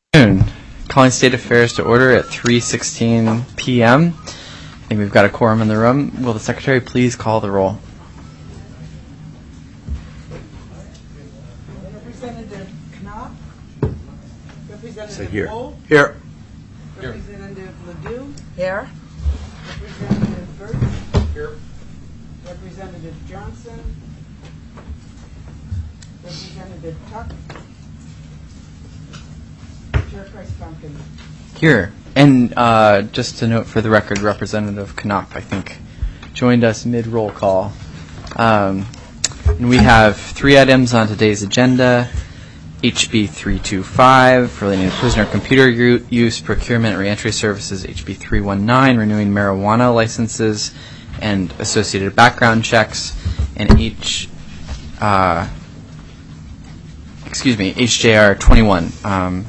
Calling State Affairs to order at 3:16 p.m. I think we've got a quorum in the room. Will the Secretary please call the roll? Representative Knopf. Representative Here. Wolf. Here. Representative Ledoux. Here. Representative Birch. Here. Representative Johnson. Representative Tuck. Chair Price Pumpkin. Here. And just to note for the record, Representative Knopf, I think, joined us mid-roll call. And we have 3 items on today's agenda. HB 325, relating to prisoner computer use, procurement, reentry services. HB 319, renewing marijuana licenses and associated background checks. And HJR 21,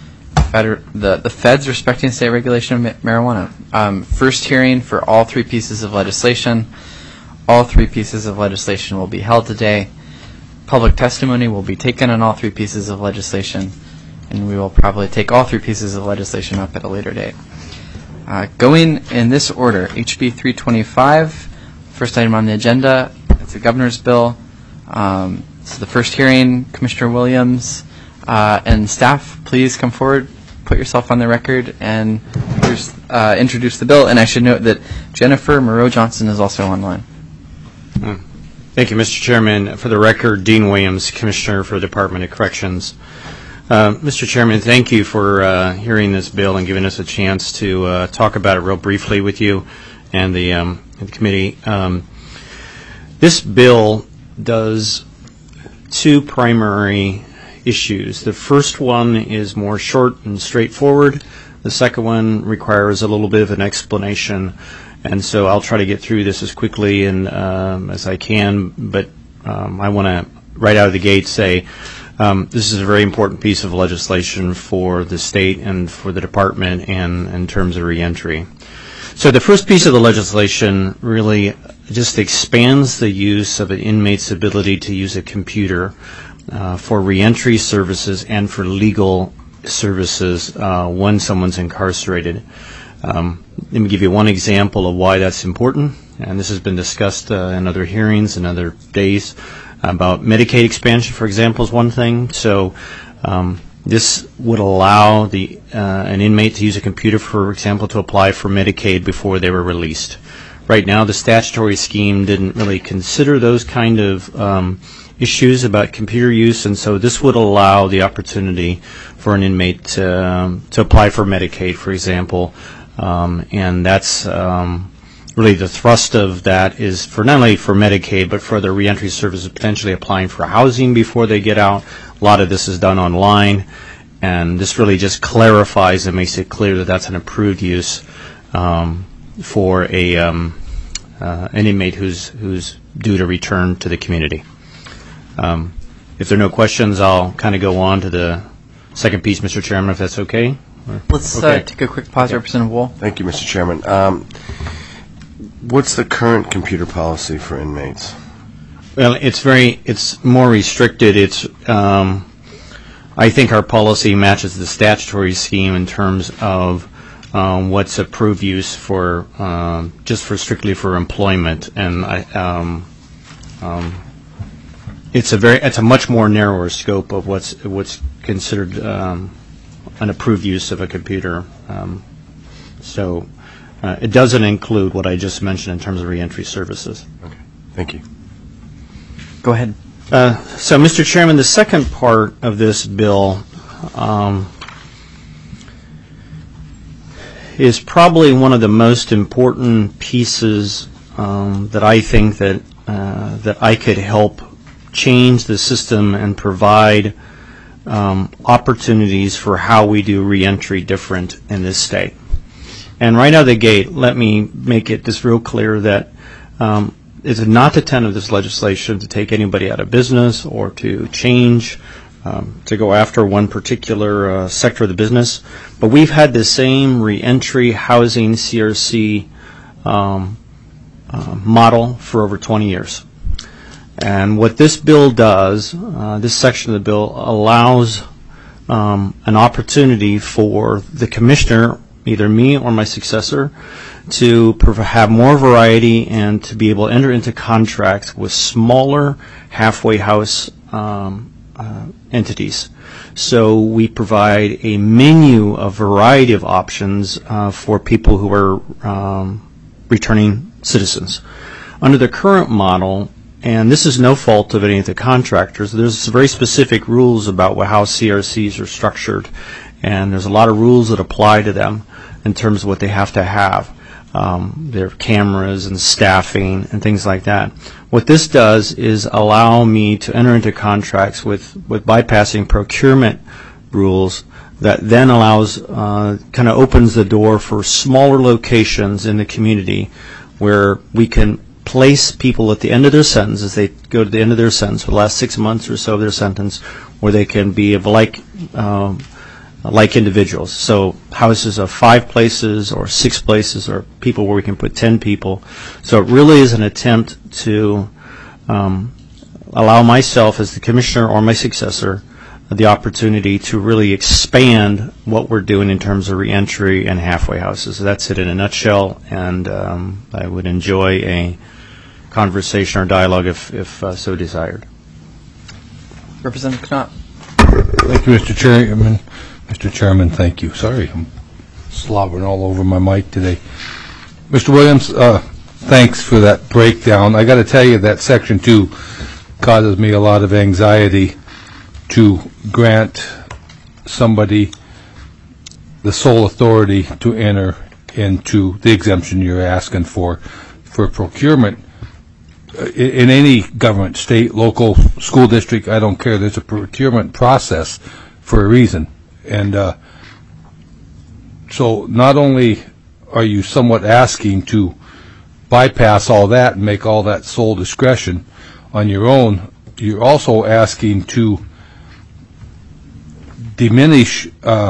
the feds respecting state regulation of marijuana. First hearing for all 3 pieces of legislation. All 3 pieces of legislation will be held today. Public testimony will be taken on all 3 pieces of legislation, and we will probably take all 3 pieces of legislation up at a later date. Going in this order, HB 325, first item on the agenda, it's a governor's bill. So the first hearing, Commissioner Williams and staff, please come forward, put yourself on the record, and introduce the bill. And I should note that Jennifer Moreau-Johnson is also online. Thank you, Mr. Chairman. For the record, Dean Williams, Commissioner for the Department of Corrections. Mr. Chairman, thank you for hearing this bill and giving us a chance to talk about it real briefly with you and the committee. This bill does 2 primary issues. The first one is more short and straightforward. The second one requires a little bit of an explanation, and so I'll try to get through this as quickly and as I can, but I want to right out of the gate say this is a very important piece of legislation for the state and for the department and in terms of reentry. So the first piece of the legislation really just expands the use of an inmate's ability to use a computer for reentry services and for legal services when someone's incarcerated. Let me give you one example of why that's important, and this has been discussed in other hearings and other days about Medicaid expansion, for example, is one thing. So this would allow an inmate to use a computer, for example, to apply for Medicaid before they were released. Right now, the statutory scheme didn't really consider those kind of issues about computer use, and so this would allow the opportunity for an inmate to apply for Medicaid, for example, and that's really the thrust of that is for not only for Medicaid, but for the reentry services potentially applying for housing before they get out. A lot of this is done online, and this really just clarifies and makes it clear that that's an approved use for an inmate who's due to return to the community. If there are no questions, I'll kind of go on to the second piece, Mr. Chairman, if that's okay. Let's take a quick pause, Representative Wool. Thank you, Mr. Chairman. What's the current computer policy for inmates? Well, it's more restricted. I think our policy matches the statutory scheme in terms of what's approved use for just for strictly for employment, and it's a much more narrower scope of what's considered an approved use of a computer. So it doesn't include what I just mentioned in terms of reentry services. Okay, thank you. Go ahead. So, Mr. Chairman, the second part of this bill is probably one of the most important pieces that I think that I could help change the system and provide opportunities for how we do reentry different in this state. And right out of the gate, let me make it just real clear that it's not the intent of this legislation to take anybody out of business or to change, to go after one particular sector of the business. But we've had the same reentry housing CRC model for over 20 years. And what this bill does, this section of the bill allows an opportunity for the commissioner, either me or my successor, to have more variety and to be able to enter into contracts with smaller halfway house entities. So we provide a menu of variety of options for people who are returning citizens. Under the current model, and this is no fault of any of the contractors, there's very specific rules about how CRCs are structured, and there's a lot of rules that apply to them in terms of what they have to have. Their cameras and staffing and things like that. What this does is allow me to enter into contracts with bypassing procurement rules that then allows, kind of opens the door for smaller locations in the community where we can place people at the end of their sentence, as they go to the end of their sentence, for the last 6 months or so of their sentence, where they can be of like individuals. So houses of 5 places or 6 places, or people where we can put 10 people. So it really is an attempt to allow myself as the commissioner or my successor the opportunity to really expand what we're doing in terms of reentry and halfway houses. So that's it in a nutshell, and I would enjoy a conversation or dialogue if so desired. Representative Knott. Thank you, Mr. Chairman. Mr. Chairman, thank you. Sorry, I'm slobbering all over my mic today. Mr. Williams, thanks for that breakdown. I got to tell you that Section 2 causes me a lot of anxiety to grant somebody the sole authority to enter into the exemption you're asking for procurement. In any government, state, local, school district, I don't care, there's a procurement process for a reason. And so not only are you somewhat asking to bypass all that and make all that sole discretion on your own, you're also asking to diminish, how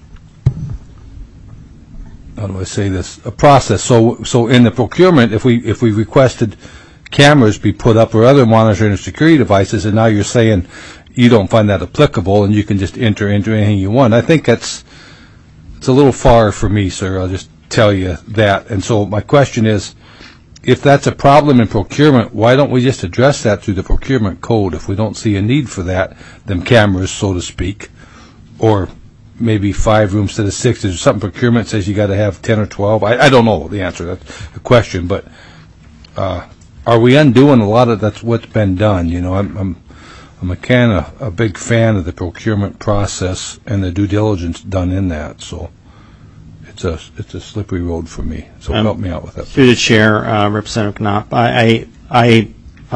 do I say this, a process. So in the procurement, if we requested cameras be put up or other monitoring and security devices, and now you're saying you don't find that applicable and you can just enter anything you want, I think it's a little far for me, sir. I'll just tell you that. And so my question is, if that's a problem in procurement, why don't we just address that through the procurement code if we don't see a need for that, them cameras, so to speak, or maybe 5 rooms instead of 6? There's something procurement says you got to have 10 or 12. I don't know the answer. That's a question, but are we undoing a lot of that's what's been done? You know, I'm a big fan of the procurement process and the due diligence done in that. So it's a slippery road for me. So help me out with that. Through the chair, Representative Knopp, I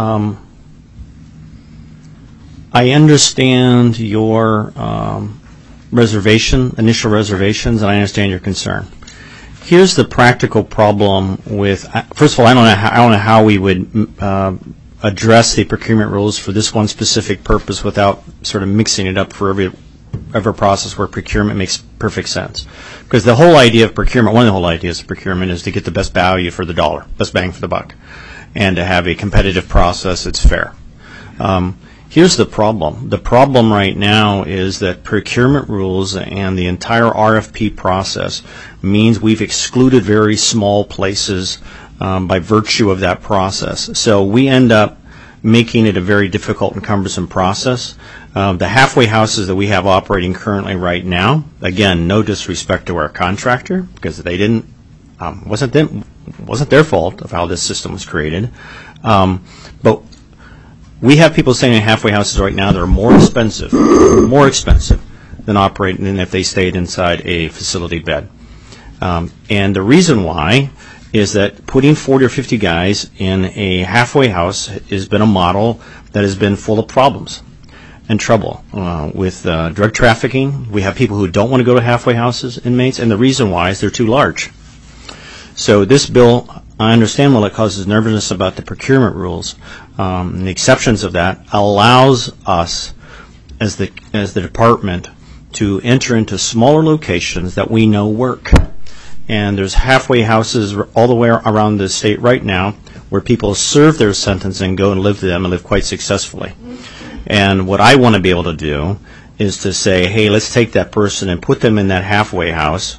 understand your initial reservations, and I understand your concern. Here's the practical problem with, first of all, I don't know how we would address the procurement rules for this one specific purpose without sort of mixing it up for every process where procurement makes perfect sense. Because the whole idea of procurement, one of the whole ideas of procurement is to get the best value for the dollar, best bang for the buck, and to have a competitive process that's fair. Here's the problem. The problem right now is that procurement rules and the entire RFP process means we've excluded very small places by virtue of that process. So we end up making it a very difficult and cumbersome process. The halfway houses that we have operating currently right now, again, no disrespect to our contractor, because they didn't, wasn't their fault of how this system was created. But we have people staying in halfway houses right now that are more expensive than operating than if they stayed inside a facility bed. And the reason why is that putting 40 or 50 guys in a halfway house has been a model that has been full of problems and trouble. With drug trafficking, we have people who don't want to go to halfway houses, inmates, and the reason why is they're too large. So this bill, I understand while it causes nervousness about the procurement rules, and the exceptions of that, allows us as the department to enter into smaller locations that we know work. And there's halfway houses all the way around the state right now where people serve their sentence and go and live them and live quite successfully. And what I want to be able to do is to say, hey, let's take that person and put them in that halfway house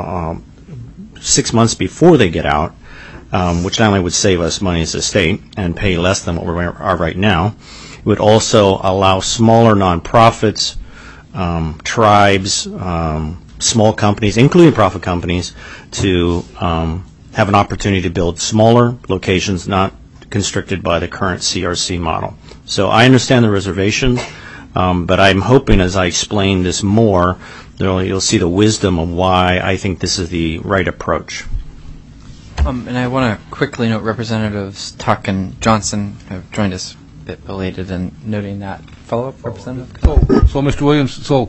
6 months before they get out, which not only would save us money as a state and pay less than what we are right now, it would also allow smaller nonprofits, tribes, small companies, including profit companies, to have an opportunity to build smaller locations, not constricted by the current CRC model. So I understand the reservations, but I'm hoping as I explain this more, you'll see the wisdom of why I think this is the right approach. And I want to quickly note Representatives Tuck and Johnson have joined us a bit belated in noting that. Follow-up, Representative? So Mr. Williams, so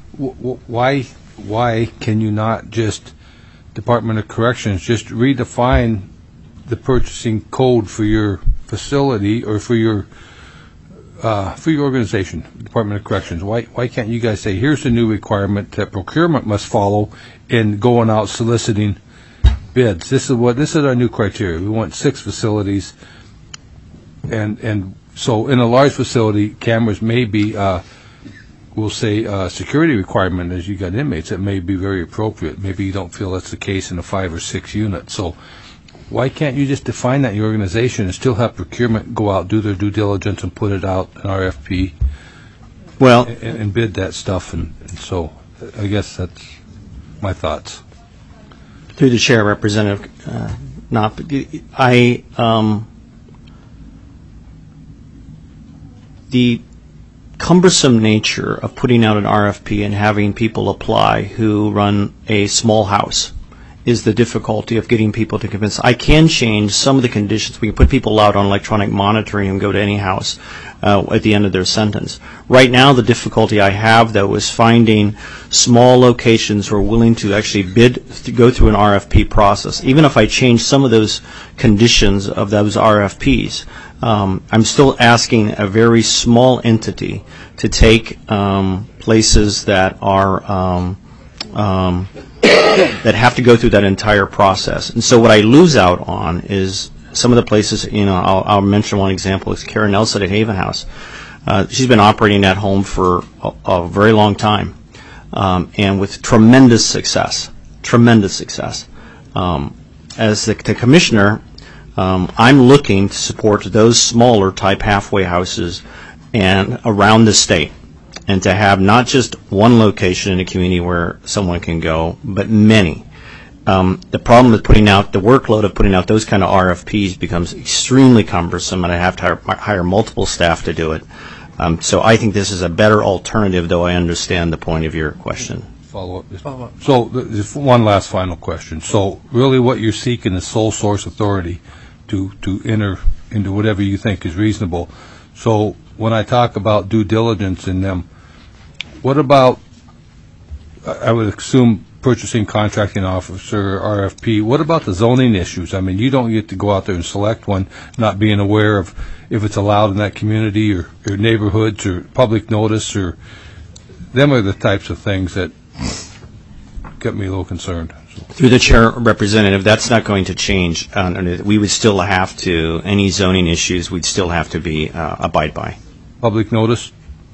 why can you not just, Department of Corrections, just redefine the purchasing code for your facility or for your organization, Department of Corrections? Why can't you guys say, here's the new requirement that procurement must follow in going out soliciting bids? This is our new criteria. We want 6 facilities, and so in a large facility, cameras may be, we'll say, a security requirement as you got inmates. That may be very appropriate. Maybe you don't feel that's the case in a 5 or 6 unit. So why can't you just define that in your organization and still have procurement go out, do their due diligence, and put it out in RFP, Well, and bid that stuff? And so I guess that's my thoughts. through the chair, Representative Knopp, the cumbersome nature of putting out an RFP and having people apply who run a small house is the difficulty of getting people to convince. I can change some of the conditions. We can put people out on electronic monitoring and go to any house at the end of their sentence. Right now, the difficulty I have, though, is finding small locations who are willing to actually bid, to go through an RFP process. Even if I change some of those conditions of those RFPs, I'm still asking a very small entity to take places that are that have to go through that entire process. And so what I lose out on is some of the places, I'll mention one example, is Karen Nelson at Haven House. She's been operating that home for a very long time, and with tremendous success. As the commissioner, I'm looking to support those smaller type halfway houses and around the state, and to have not just one location in a community where someone can go, but many. The problem with the workload of putting out those kind of RFPs becomes extremely cumbersome, and I have to hire multiple staff to do it. So I think this is a better alternative, though I understand the point of your question. Follow up. So there's one last final question. So really what you're seeking is sole source authority to enter into whatever you think is reasonable. So when I talk about due diligence in them, what about, I would assume, purchasing contracting officer, RFP, what about the zoning issues? I mean, you don't get to go out there and select one, not being aware of if it's allowed in that community or neighborhoods or public notice, or them are the types of things that get me a little concerned. Through the chair, Representative, that's not going to change. We would still have to, any zoning issues, we'd still have to be abide by. Public notice?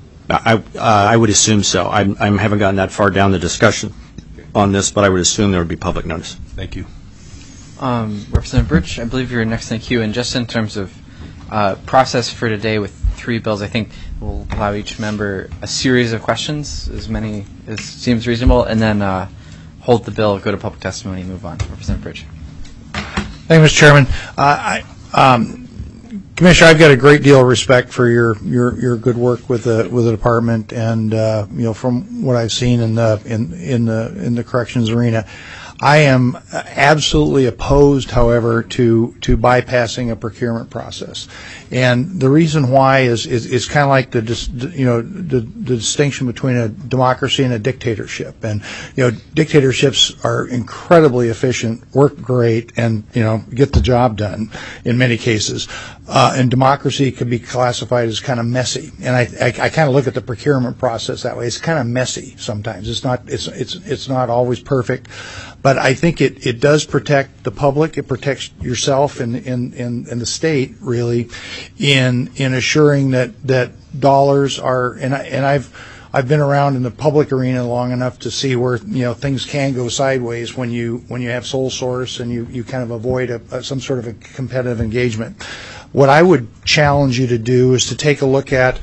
I would assume so. I haven't gotten that far down the discussion on this, but I would assume there would be public notice. Thank you. Representative Birch, I believe you're next in the queue, and just in terms of process for today with 3 bills, I think we'll allow each member a series of questions, as many as seems reasonable, and then hold the bill, go to public testimony, and move on. Representative Birch. Thank you, Mr. Chairman. Commissioner, I've got a great deal of respect for your good work with the department, and from what I've seen in the corrections arena. I am absolutely opposed, however, to bypassing a procurement process, and the reason why is kind of like the distinction between a democracy and a dictatorship. And dictatorships are incredibly efficient, work great, and get the job done in many cases. And democracy could be classified as kind of messy, and I kind of look at the procurement process that way. It's kind of messy sometimes. It's not always perfect. But I think it does protect the public. It protects yourself and the state, really, in assuring that dollars are. And I've I've been around in the public arena long enough to see where things can go sideways when you have sole source and you kind of avoid some sort of a competitive engagement. What I would challenge you to do is to take a look at,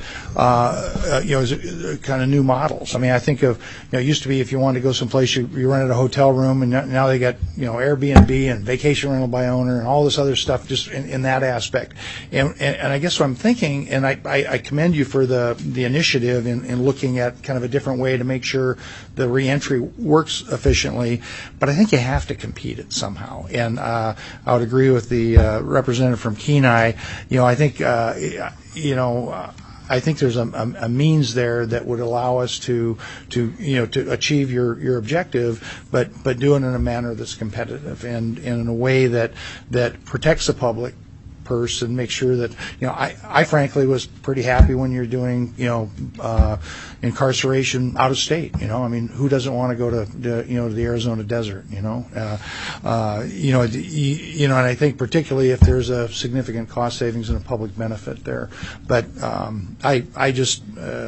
kind of new models. I mean, I think of, it used to be if you wanted to go someplace, you rented a hotel room, and now they got, Airbnb and vacation rental by owner and all this other stuff just in that aspect. And I guess what I'm thinking, and I commend you for the initiative in looking at kind of a different way to make sure the reentry works efficiently, but I think you have to compete it somehow. And I would agree with the representative from Kenai. I think, I think there's a means there that would allow us to achieve your objective, but do it in a manner that's competitive and in a way that protects the public purse and make sure that I frankly was pretty happy when you're doing incarceration out of state. I mean, who doesn't want to go to the Arizona desert? And I think particularly if there's a significant cost savings and a public benefit there. But I just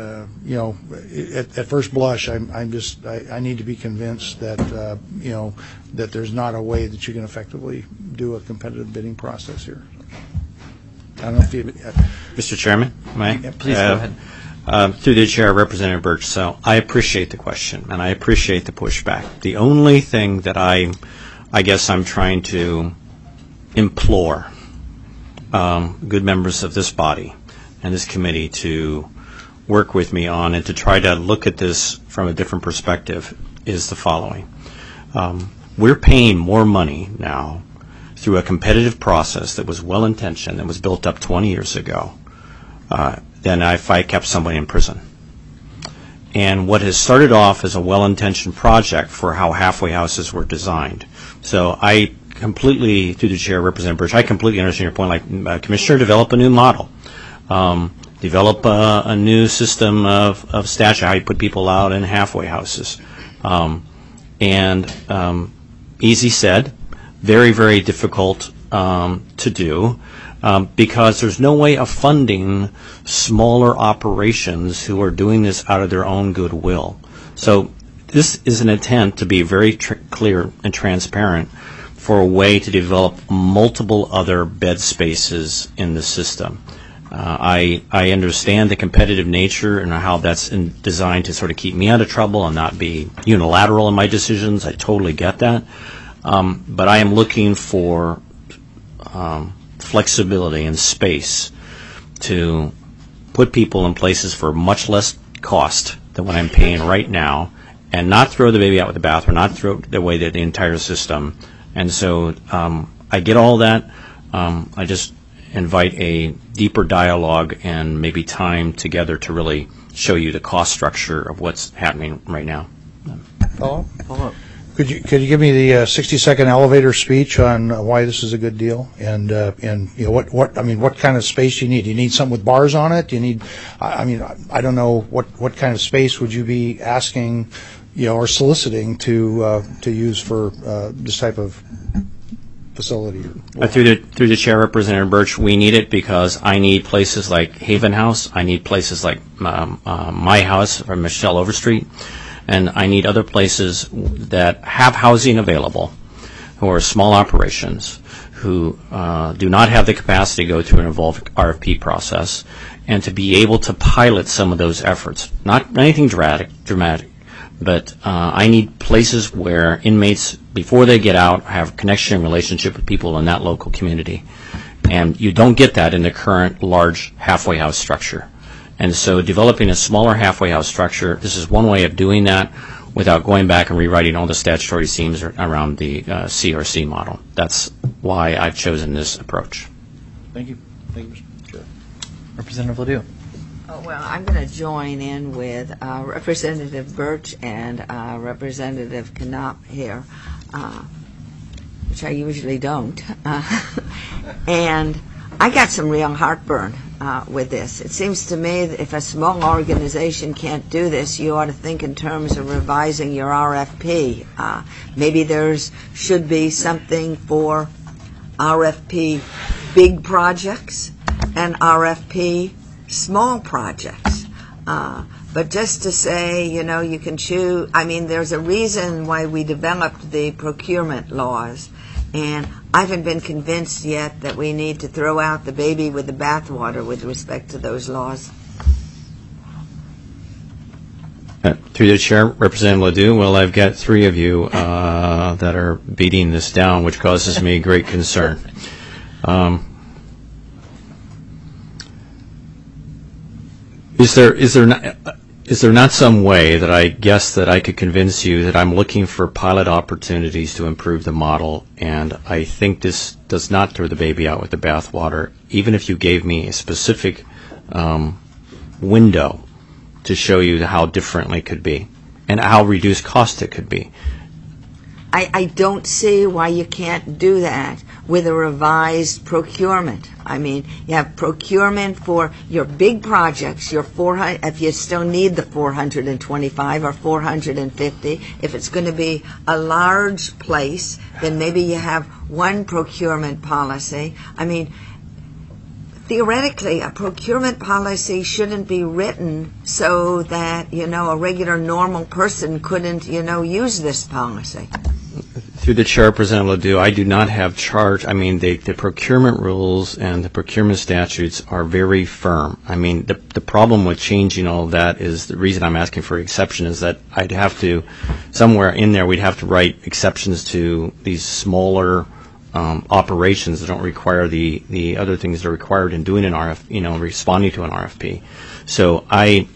at first blush I need to be convinced that that there's not a way that you can effectively do a competitive bidding process here. I don't know if you... Mr. Chairman, may I? Yeah, please go ahead. Through the chair, Representative Birch. So I appreciate the question, and I appreciate the pushback. The only thing that I guess I'm trying to implore good members of this body and this committee to work with me on and to try to look at this from a different perspective is the following. We're paying more money now through a competitive process that was well-intentioned, that was built up 20 years ago, than if I kept somebody in prison. And what has started off as a well-intentioned project for how halfway houses were designed. So I completely, through the chair, Representative Birch, I completely understand your point. Like, Commissioner, develop a new model. Develop a new system of statute, how you put people out in halfway houses. Easy said, very, very difficult to do because there's no way of funding smaller operations who are doing this out of their own goodwill. So this is an attempt to be very clear and transparent for a way to develop multiple other bed spaces in the system. I understand the competitive nature and how that's designed to sort of keep me out of trouble and not be unilateral in my decisions. I totally get that. But I am looking for flexibility and space to put people in places for much less cost than what I'm paying right now and not throw the baby out with the bathwater, not throw away the entire system. And so I get all that. I just invite a deeper dialogue and maybe time together to really show you the cost structure of what's happening right now. Follow-up? Could you give me the 60-second elevator speech on why this is a good deal and what kind of space do you need? Do you need something with bars on it? Do you need? I don't know what kind of space would you be asking, or soliciting to use for this type of facility? Through the chair, Representative Birch, we need it because I need places like Haven House. I need places like my house or Michelle Overstreet. And I need other places that have housing available, who are small operations, who do not have the capacity to go through an involved RFP process, and to be able to pilot some of those efforts. Not anything dramatic, but I need places where inmates, before they get out, have connection and relationship with people in that local community. And you don't get that in the current large halfway house structure. And so developing a smaller halfway house structure, this is one way of doing that without going back and rewriting all the statutory schemes around the CRC model. That's why I've chosen this approach. Thank you. Thank you, Mr. Chair. Representative Ledoux. Oh, well, I'm going to join in with Representative Birch and Representative Knopp here, which I usually don't. And I got some real heartburn with this. It seems to me that if a small organization can't do this, you ought to think in terms of revising your RFP. Maybe there's should be something for RFP big projects and RFP small projects. But just to say, you can choose, there's a reason why we developed the procurement laws, and I haven't been convinced yet that we need to throw out the baby with the bathwater with respect to those laws. Through the chair, Representative Ledoux. Well, I've got three of you that are beating this down, which causes me great concern. Is there not some way that I guess that I could convince you that I'm looking for pilot opportunities to improve the model, and I think this does not throw the baby out with the bathwater, even if you gave me a specific window to show you how differently it could be and how reduced cost it could be? I don't see why you can't do that with a revised procurement. You have procurement for your big projects, your 400, if you still need the 425 or 450. If it's going to be a large place, then maybe you have one procurement policy. Theoretically, a procurement policy shouldn't be written so that, a regular normal person couldn't, use this policy. Through the chair, Representative Ledoux, I do not have charge. The procurement rules and the procurement statutes are very firm. The problem with changing all of that is the reason I'm asking for exception is that I'd have to, somewhere in there, we'd have to write exceptions to these smaller operations that don't require the other things that are required in doing an RFP, responding to an RFP. So I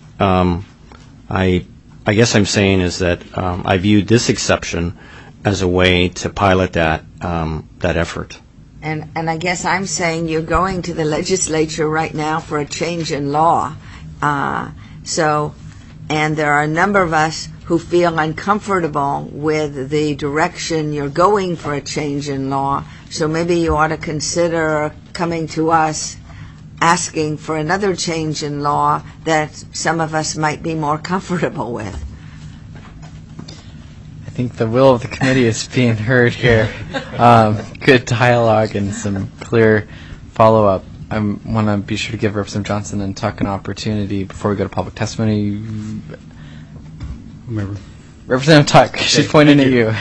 guess I'm saying is that I view this exception as a way to pilot that effort. And I guess I'm saying you're going to the legislature right now for a change in law. And there are a number of us who feel uncomfortable with the direction you're going for a change in law. So maybe you ought to consider coming to us asking for another change in law that some of us might be more comfortable with. I think the will of the committee is being heard here. Good dialogue and some clear follow-up. I want to be sure to give Representative Johnson and Tuck an opportunity before we go to public testimony. Representative Tuck, she's pointing at you.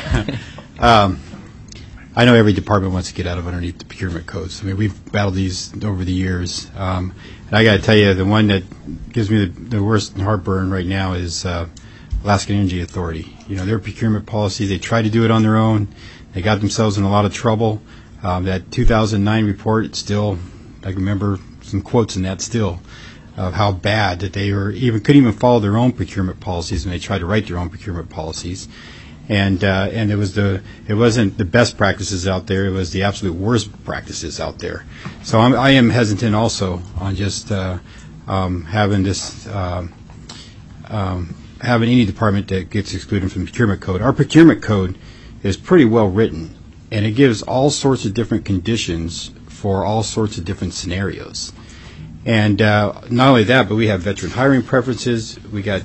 I know every department wants to get out of underneath the procurement codes. We've battled these over the years. And I got to tell you, the one that gives me the worst heartburn right now is Alaska Energy Authority. Their procurement policy, they try to do it on their own. They got themselves in a lot of trouble. That 2009 report, still, I remember some quotes in that still, of how bad that they couldn't even follow their own procurement policies when they tried to write their own procurement policies. And it wasn't the best practices out there, it was the absolute worst practices out there. So I am hesitant also on just having this having any department that gets excluded from the procurement code. Our procurement code is pretty well written, and it gives all sorts of different conditions for all sorts of different scenarios. And not only that, but we have veteran hiring preferences. We got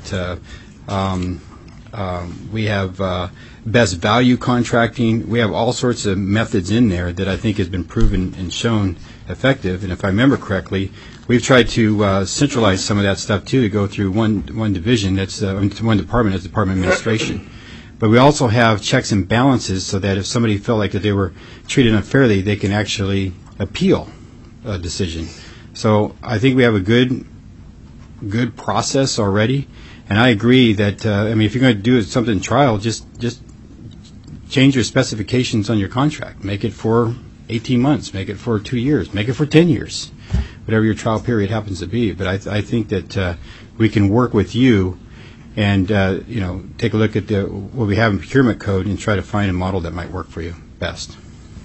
we have best value contracting. We have all sorts of methods in there that I think has been proven and shown effective. And if I remember correctly, we've tried to centralize some of that stuff too, to go through one division, that's one department, that's Department of Administration. But we also have checks and balances so that if somebody felt like that they were treated unfairly, they can actually appeal a decision. So I think we have a good process already. And I agree that, if you're going to do something in trial, just change your specifications on your contract. Make it for 18 months. Make it for 2 years. Make it for 10 years, whatever your trial period happens to be. But I think that we can work with you and, take a look at what we have in procurement code and try to find a model that might work for you best.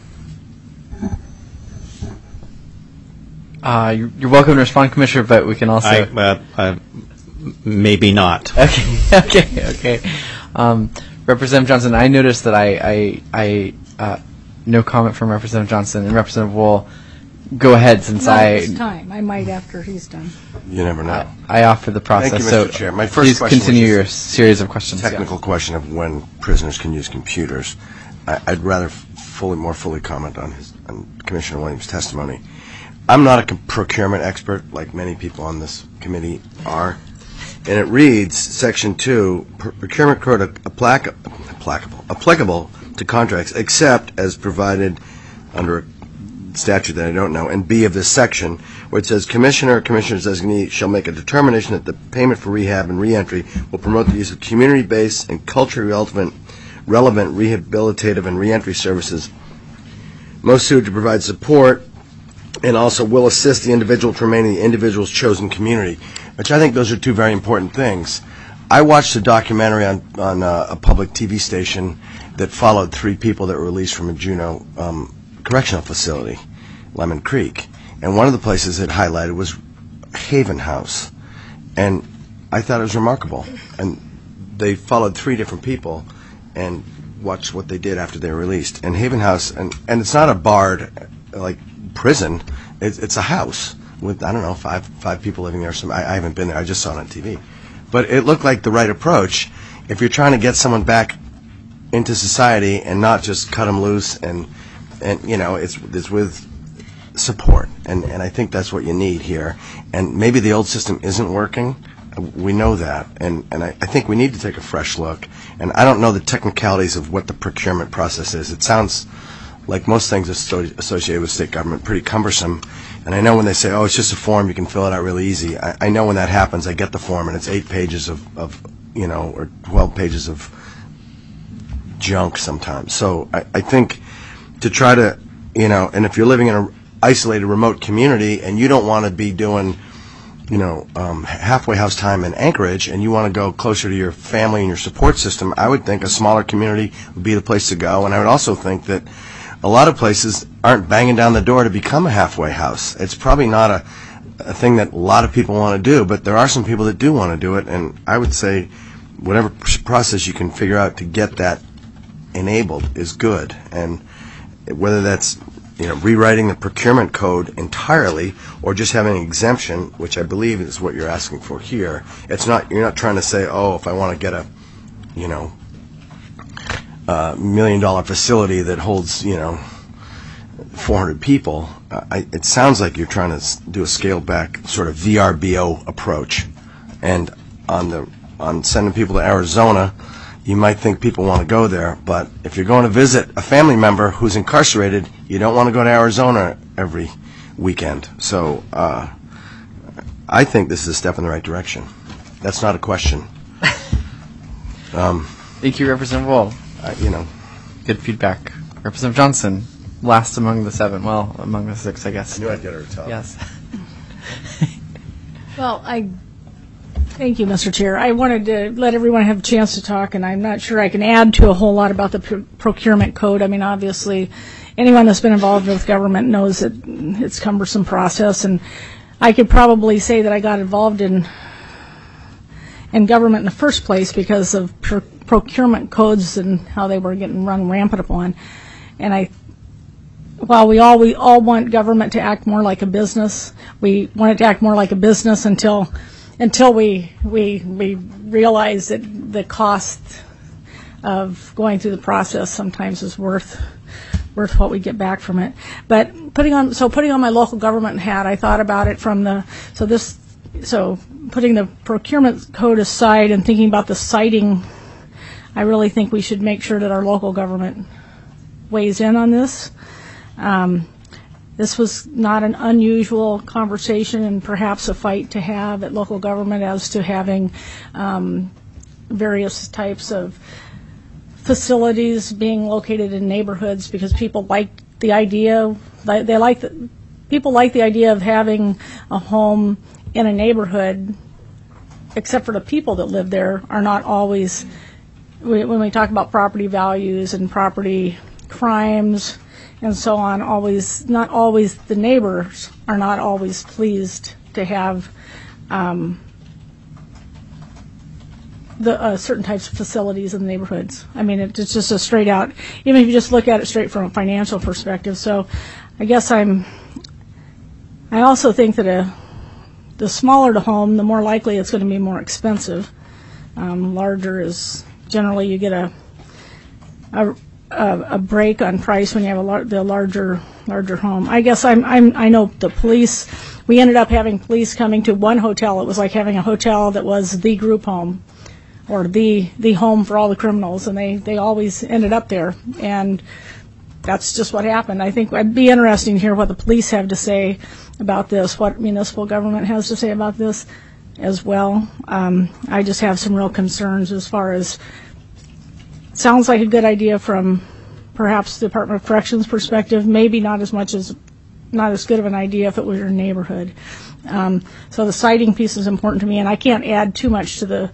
You're welcome to respond, Commissioner, but we can also... Maybe not. Okay. Representative Johnson, I noticed that I no comment from Representative Johnson, and Representative Wool, go ahead since Not at this time. I might after he's done. You never know. I offer the process. Thank you, Mr. Chair. My first please question continue was your series of questions. Technical question of when prisoners can use computers. I'd rather more fully comment on Commissioner Williams' testimony. I'm not a procurement expert like many people on this committee are. and it reads, Section 2, procurement code applicable to contracts except as provided under a statute that I don't know, and B of this section, where it says Commissioner or Commissioner's designee shall make a determination that the payment for rehab and reentry will promote the use of community-based and culturally relevant rehabilitative and reentry services, most suited to provide support, and also will assist the individual to remain in the individual's chosen community, which I think those are two very important things. I watched a documentary on a public TV station that followed 3 people that were released from a Juneau correctional facility, Lemon Creek, and one of the places it highlighted was Haven House, and I thought it was remarkable. And they followed 3 different people and watched what they did after they were released. And Haven House, and it's not a barred like prison; it's a house with, I don't know, five people living there. I haven't been there; I just saw it on TV. But it looked like the right approach if you're trying to get someone back into society and not just cut them loose, and it's with support, and I think that's what you need here. And maybe the old system isn't working. We know that, and I think we need to take a fresh look. And I don't know the technicalities of what the procurement process is. It sounds like most things associated with state government, pretty cumbersome. And I know when they say, oh, it's just a form, you can fill it out really easy. I know when that happens, I get the form, and it's 8 pages of or 12 pages of junk sometimes. So I think to try to, and if you're living in an isolated, remote community and you don't want to be doing, halfway house time in Anchorage, and you want to go closer to your family and your support system, I would think a smaller community would be the place to go. And I would also think that a lot of places aren't banging down the door to become a halfway house. It's probably not a thing that a lot of people want to do, but there are some people that do want to do it, and I would say whatever process you can figure out to get that enabled is good. And whether that's rewriting the procurement code entirely, or just having an exemption, which I believe is what you're asking for here. You're not trying to say, oh, if I want to get a, $1 million facility that holds, 400 people. It sounds like you're trying to do a scaled back sort of VRBO approach. And on sending people to Arizona, you might think people want to go there, but if you're going to visit a family member who's incarcerated, you don't want to go to Arizona every weekend. So I think this is a step in the right direction. That's not a question. Thank you, Representative Wall. Good feedback. Representative Johnson, last among the 7. Well, among the 6, I guess. I knew I'd get her to talk. Yes. Well, thank you, Mr. Chair. I wanted to let everyone have a chance to talk, and I'm not sure I can add to a whole lot about the procurement code. I mean, obviously, anyone that's been involved with government knows that it's a cumbersome process, and I could probably say that I got involved in government in the first place because of procurement codes and how they were getting run rampant upon. And while we all want government to act more like a business, we want it to act more like a business until we realize that the cost of going through the process sometimes is worth what we get back from it. But putting on my local government hat, I thought about it so putting the procurement code aside and thinking about the siting, I really think we should make sure that our local government weighs in on this. This was not an unusual conversation and perhaps a fight to have at local government as to having various types of facilities being located in neighborhoods, because people like the idea. People like the idea of having a home in a neighborhood, except for the people that live there are not always. When we talk about property values and property crimes and so on, not always the neighbors are not always pleased to have certain types of facilities in the neighborhoods. I mean, it's just a straight out, even if you just look at it straight from a financial perspective. So I guess I also think that the smaller the home, the more likely it's going to be more expensive. Larger is generally you get a a break on price when you have the larger home. I guess I know the police. We ended up having police coming to one hotel. It was like having a hotel that was the group home, or the home for all the criminals, and they always ended up there. And that's just what happened. I think it'd be interesting to hear what the police have to say about this, what municipal government has to say about this as well. I just have some real concerns as far as, sounds like a good idea from perhaps the Department of Corrections perspective, maybe not as good of an idea if it was your neighborhood. So the siting piece is important to me, and I can't add too much to the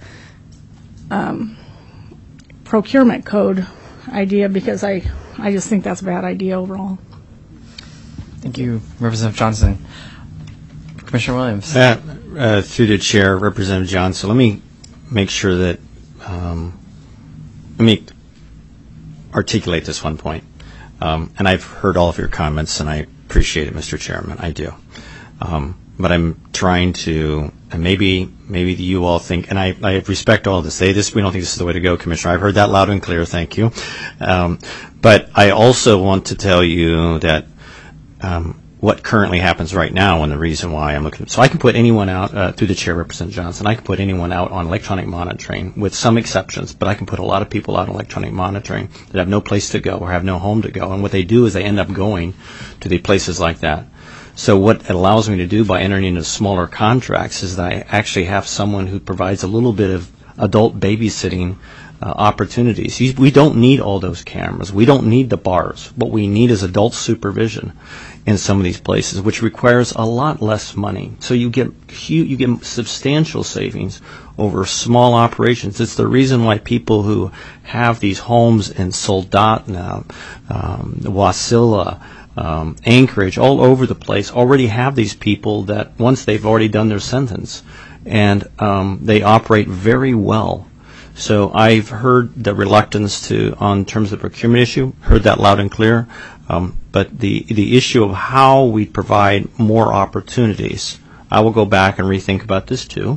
procurement code idea because I just think that's a bad idea overall. Thank you, Representative Johnson. Commissioner Williams. Through the chair, Representative Johnson, let me make sure that, let me articulate this one point. And I've heard all of your comments, and I appreciate it, Mr. Chairman. I do. But I'm trying to, and maybe you all think, and I respect all to say this, we don't think this is the way to go, Commissioner. I've heard that loud and clear, thank you. But I also want to tell you that what currently happens right now, and the reason why I'm looking, so I can put anyone out, through the chair, Representative Johnson, I can put anyone out on electronic monitoring with some exceptions, but I can put a lot of people out on electronic monitoring that have no place to go or have no home to go, and what they do is they end up going to the places like that. So what it allows me to do by entering into smaller contracts is that I actually have someone who provides a little bit of adult babysitting opportunities. We don't need all those cameras. We don't need the bars. What we need is adult supervision in some of these places, which requires a lot less money. So you get substantial savings over small operations. It's the reason why people who have these homes in Soldotna, Wasilla, Anchorage, all over the place, already have these people that once they've already done their sentence, and they operate very well. So I've heard the reluctance on terms of the procurement issue, heard that loud and clear. But the issue of how we provide more opportunities, I will go back and rethink about this too.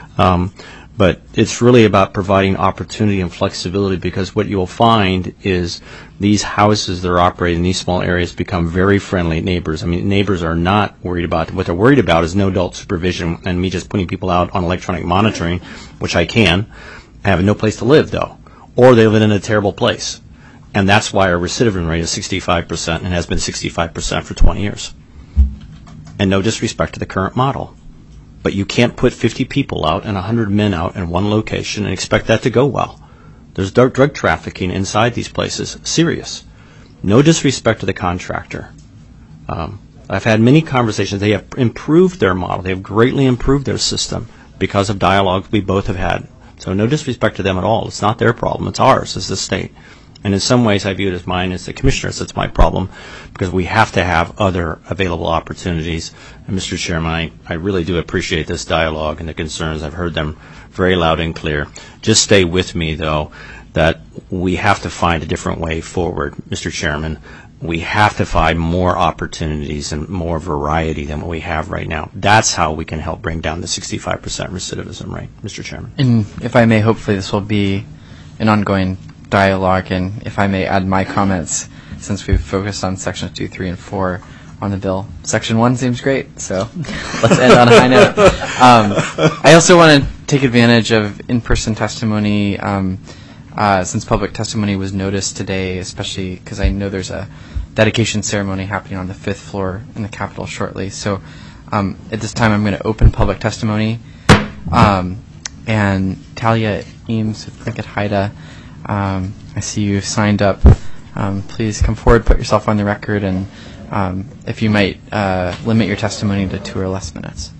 But it's really about providing opportunity and flexibility, because what you'll find is these houses that are operating in these small areas become very friendly neighbors. I mean, neighbors are not worried about, what they're worried about is no adult supervision and me just putting people out on electronic monitoring, which I can. I have no place to live, though, or they live in a terrible place. And that's why our recidivism rate is 65% and has been 65% for 20 years. And no disrespect to the current model. But you can't put 50 people out and 100 men out in one location and expect that to go well. There's drug trafficking inside these places, serious. No disrespect to the contractor. I've had many conversations. They have improved their model. They have greatly improved their system because of dialogue we both have had. So no disrespect to them at all. It's not their problem. It's ours as the state. And in some ways, I view it as mine as the commissioners. It's my problem because we have to have other available opportunities. And Mr. Chairman, I really do appreciate this dialogue and the concerns. I've heard them very loud and clear. Just stay with me, though, that we have to find a different way forward, Mr. Chairman. We have to find more opportunities and more variety than what we have right now. That's how we can help bring down the 65% recidivism rate, Mr. Chairman. And if I may, hopefully this will be an ongoing dialogue, and if I may add my comments, since we've focused on sections 2, 3, and 4 on the bill. Section 1 seems great, so let's end on a high note. I also want to take advantage of in-person testimony, since public testimony was noticed today, especially because I know there's a dedication ceremony happening on the 5th floor in the Capitol shortly. So at this time, I'm going to open public testimony. And Talia Eames with Plinkett Haida, I see you signed up. Please come forward, put yourself on the record, and if you might limit your testimony to 2 or less minutes.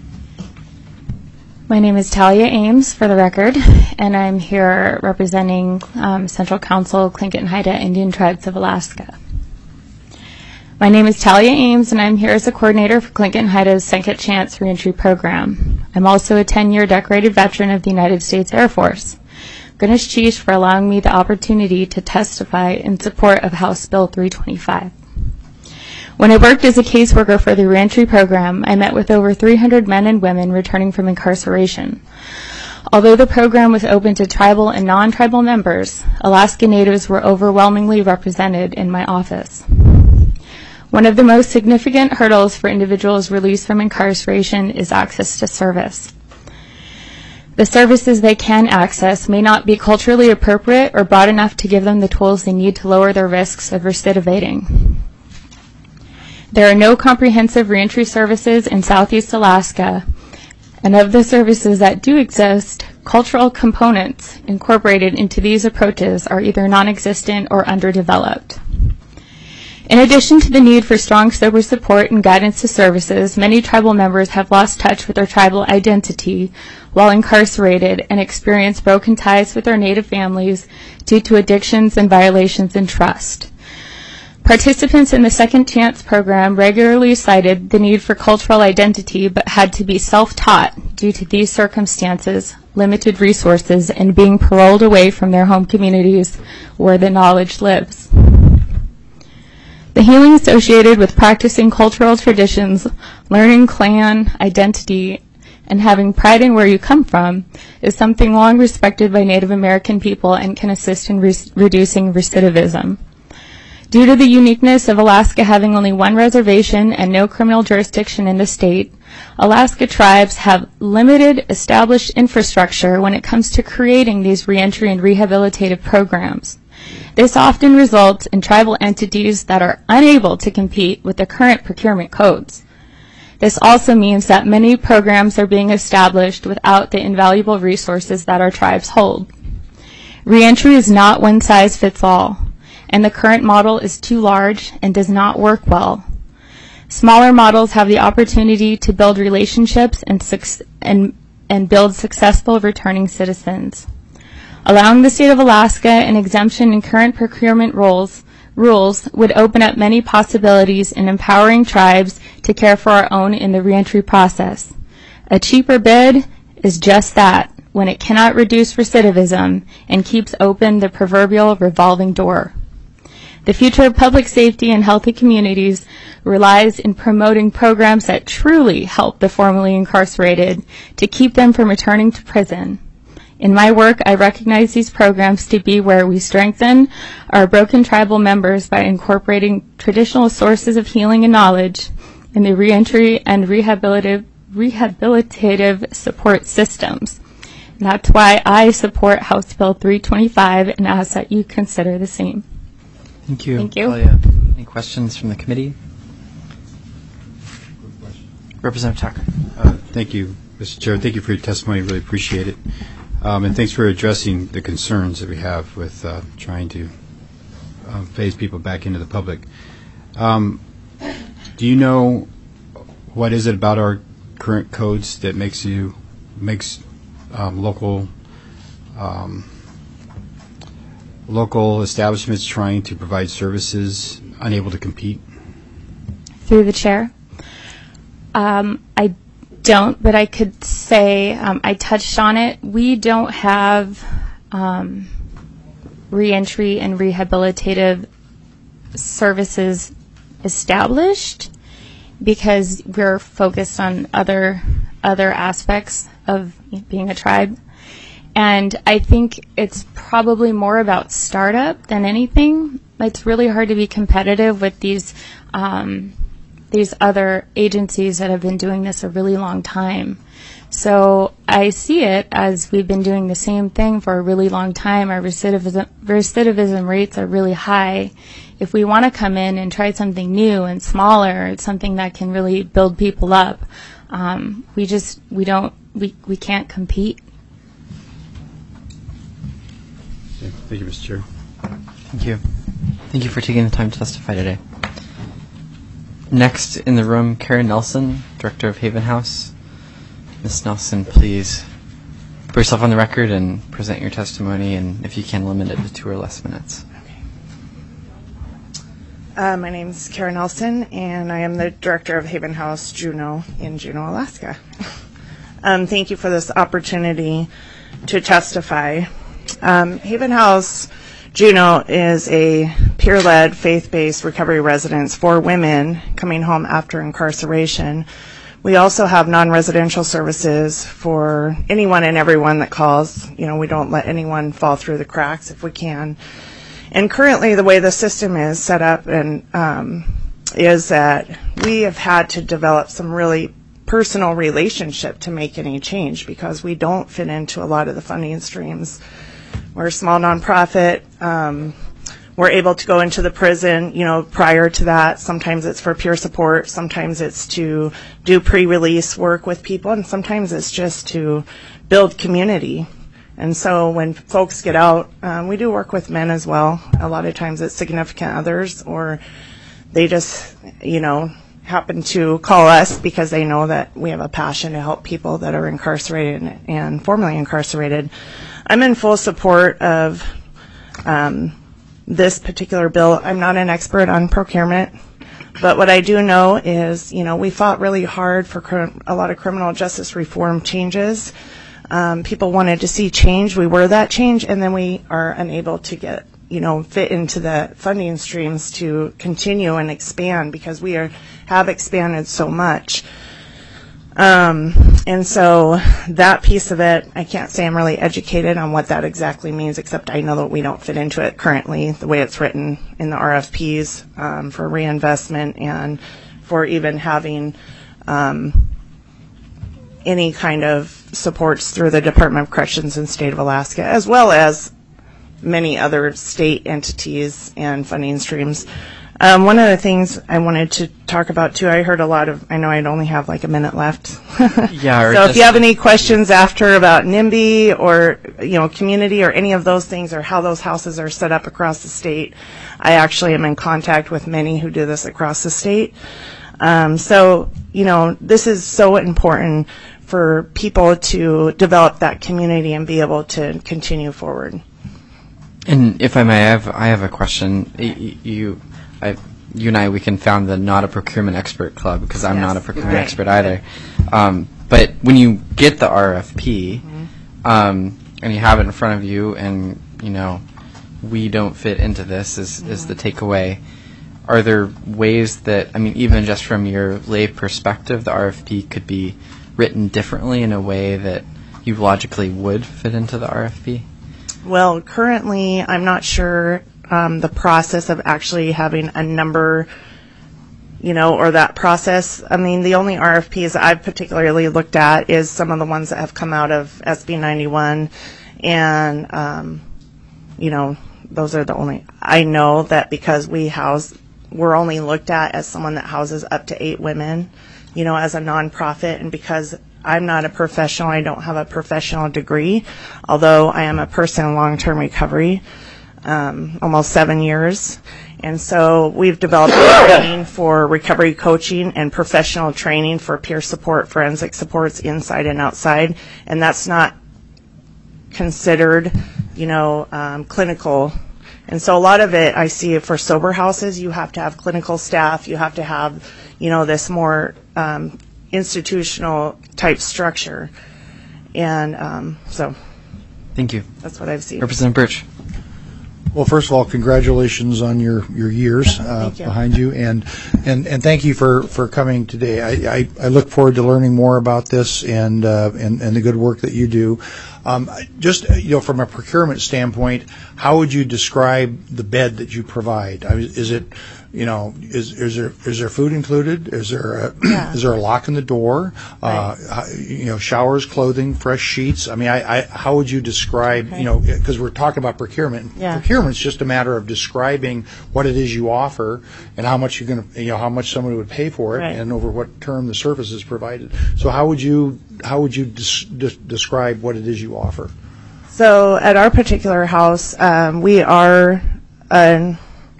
My name is Talia Ames, for the record, and I'm here representing Central Council, Tlingit and Haida Indian Tribes of Alaska. My name is Talia Ames, and I'm here as a coordinator for Tlingit and Haida's Second Chance Reentry Program. I'm also a 10-year decorated veteran of the United States Air Force. Ganesh Chish for allowing me the opportunity to testify in support of House Bill 325. When I worked as a caseworker for the reentry program, I met with over 300 men and women returning from incarceration. Although the program was open to tribal and non-tribal members, Alaska Natives were overwhelmingly represented in my office. One of the most significant hurdles for individuals released from incarceration is access to service. The services they can access may not be culturally appropriate or broad enough to give them the tools they need to lower their risks of recidivating. There are no comprehensive reentry services in Southeast Alaska, and of the services that do exist, cultural components incorporated into these approaches are either non-existent or underdeveloped. In addition to the need for strong sober support and guidance to services, many tribal members have lost touch with their tribal identity while incarcerated and experience broken ties with their Native families due to addictions and violations in trust. Participants in the Second Chance program regularly cited the need for cultural identity but had to be self-taught due to these circumstances, limited resources, and being paroled away from their home communities where the knowledge lives. The healing associated with practicing cultural traditions, learning clan identity, and having pride in where you come from is something long respected by Native American people and can assist in reducing recidivism. Due to the uniqueness of Alaska having only one reservation and no criminal jurisdiction in the state, Alaska tribes have limited established infrastructure when it comes to creating these reentry and rehabilitative programs. This often results in tribal entities that are unable to compete with the current procurement codes. This also means that many programs are being established without the invaluable resources that our tribes hold. Reentry is not one size fits all, and the current model is too large and does not work well. Smaller models have the opportunity to build relationships and build successful returning citizens. Allowing the state of Alaska an exemption in current procurement rules would open up many possibilities in empowering tribes to care for our own in the reentry process. A cheaper bid is just that, when it cannot reduce recidivism and keeps open the proverbial revolving door. The future of public safety and healthy communities relies in promoting programs that truly help the formerly incarcerated to keep them from returning to prison. In my work, I recognize these programs to be where we strengthen our broken tribal members by incorporating traditional sources of healing and knowledge in the reentry and rehabilitative support systems. And that's why I support House Bill 325 and ask that you consider the same. Thank you. Thank you. Talia. Any questions from the committee? Representative Tucker. Thank you, Mr. Chair. Thank you for your testimony. Really appreciate it. And thanks for addressing the concerns that we have with trying to phase people back into the public. Do you know what is it about our current codes that makes local establishments trying to provide services unable to compete? Through the chair. I don't, but I could say I touched on it. We don't have reentry and rehabilitative services established because we're focused on other aspects of being a tribe. And I think it's probably more about startup than anything. It's really hard to be competitive with these other agencies that have been doing this a really long time. So I see it as we've been doing the same thing for a really long time. Our recidivism rates are really high. If we want to come in and try something new and smaller, something that can really build people up, we can't compete. Thank you, Mr. Chair. Thank you. Thank you for taking the time to testify today. Next in the room, Karen Nelson, Director of Haven House. Ms. Nelson, please put yourself on the record and present your testimony, and if you can, limit it to 2 or less minutes. My name is Karen Nelson, and I am the Director of Haven House Juneau in Juneau, Alaska. Thank you for this opportunity to testify. Haven House Juneau is a peer-led, faith-based recovery residence for women coming home after incarceration We also have non-residential services for anyone and everyone that calls. You know, we don't let anyone fall through the cracks if we can. And currently, the way the system is set up and is that we have had to develop some really personal relationship to make any change because we don't fit into a lot of the funding streams. We're a small nonprofit. We're able to go into the prison, you know, prior to that. Sometimes it's for peer support. Sometimes it's to do pre-release work with people. And sometimes it's just to build community. And so when folks get out, we do work with men as well. A lot of times it's significant others, or they just, you know, happen to call us because they know that we have a passion to help people that are incarcerated and formerly incarcerated. I'm in full support of this particular bill. I'm not an expert on procurement, but what I do know is, you know, we fought really hard for a lot of criminal justice reform changes. People wanted to see change. We were that change, and then we are unable to get, you know, fit into the funding streams to continue and expand because we have expanded so much. And so that piece of it, I can't say I'm really educated on what that exactly means, except I know that we don't fit into it currently, the way it's written in the RFPs for reinvestment and for even having any kind of supports through the Department of Corrections in the state of Alaska, as well as many other state entities and funding streams. One of the things I wanted to talk about, too, I heard a lot of, I know I'd only have like a minute left. Yeah. So if you have any questions after about NIMBY or, you know, community or any of those things or how those houses are set up across the state, I actually am in contact with many who do this across the state. So, you know, this is so important for people to develop that community and be able to continue forward. And if I may, I have a question. You and I, we can found the Not a Procurement Expert Club because I'm not a procurement expert either. But when you get the RFP and you have it in front of you and, you know, we don't fit into this is the takeaway, are there ways that, I mean, even just from your lay perspective, the RFP could be written differently in a way that you logically would fit into the RFP? Well, currently, I'm not sure the process of actually having a number, you know, or that process. I mean, the only RFPs I've particularly looked at is some of the ones that have come out of SB 91. And, you know, those are the only, I know that because we're only looked at as someone that houses up to 8 women, you know, as a nonprofit. And because I'm not a professional, I don't have a professional degree, although I am a person in long-term recovery, almost 7 years. And so we've developed training for recovery coaching and professional training for peer support, forensic supports inside and outside. And that's not considered, you know, clinical. And so a lot of it I see for sober houses, you have to have clinical staff, you have to have, you know, this more institutional type structure. And so Thank you. That's what I've seen. Representative Birch. Well, first of all, congratulations on your years behind you, and thank you for coming today. I look forward to learning more about this and the good work that you do. Just, you know, from a procurement standpoint, how would you describe the bed that you provide? I mean, is it, you know, is there food included? Is there a lock in the door? Right. You know, showers, clothing, fresh sheets. I mean, how would you describe? You know, because we're talking about procurement. Yeah. Procurement's just a matter of describing what it is you offer and how much you're going to, you know, how much somebody would pay for it, and over what term the service is provided. So how would you describe what it is you offer? So at our particular house, we are a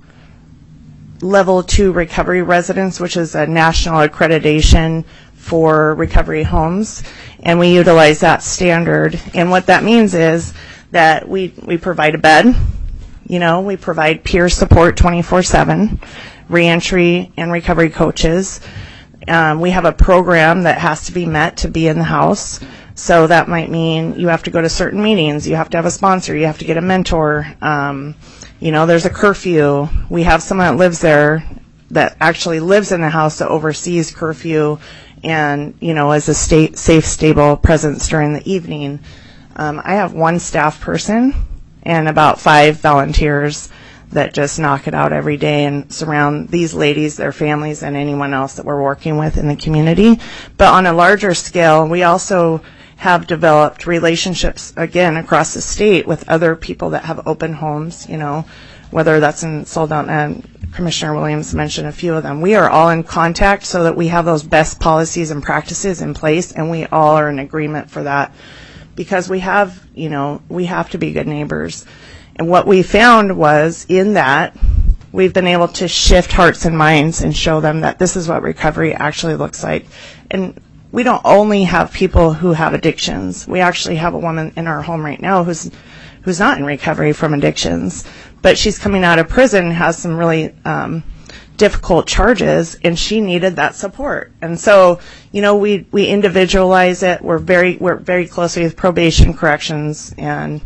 Level 2 recovery residence, which is a national accreditation for recovery homes, and we utilize that standard. And what that means is that we provide a bed, you know, we provide peer support 24/7, reentry and recovery coaches. We have a program that has to be met to be in the house. So that might mean you have to go to certain meetings, you have to have a sponsor, you have to get a mentor. You know, there's a curfew. We have someone that lives there that actually lives in the house that oversees curfew and, as a safe, stable presence during the evening. I have one staff person and about 5 volunteers that just knock it out every day and surround these ladies, their families, and anyone else that we're working with in the community. But on a larger scale, we also have developed relationships, again, across the state with other people that have open homes, whether that's in Soledad, and Commissioner Williams mentioned a few of them. We are all in contact so that we have those best policies and practices in place, and we all are in agreement for that, because we have to be good neighbors. And what we found was, in that, we've been able to shift hearts and minds and show them that this is what recovery actually looks like. And we don't only have people who have addictions. We actually have a woman in our home right now who's not in recovery from addictions, but she's coming out of prison, has some really difficult charges, and she needed that support. And so, we individualize it. We're very closely with probation, corrections, and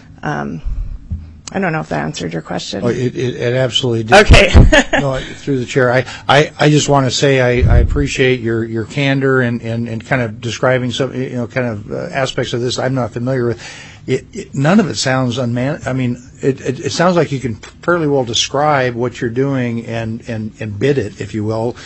I don't know if that answered your question. Oh, it absolutely did. Okay. No, through the chair, I just want to say I appreciate your candor and kind of describing some aspects of this I'm not familiar with. None of it sounds unmanaged. I mean, it sounds like you can fairly well describe what you're doing and bid it, if you will,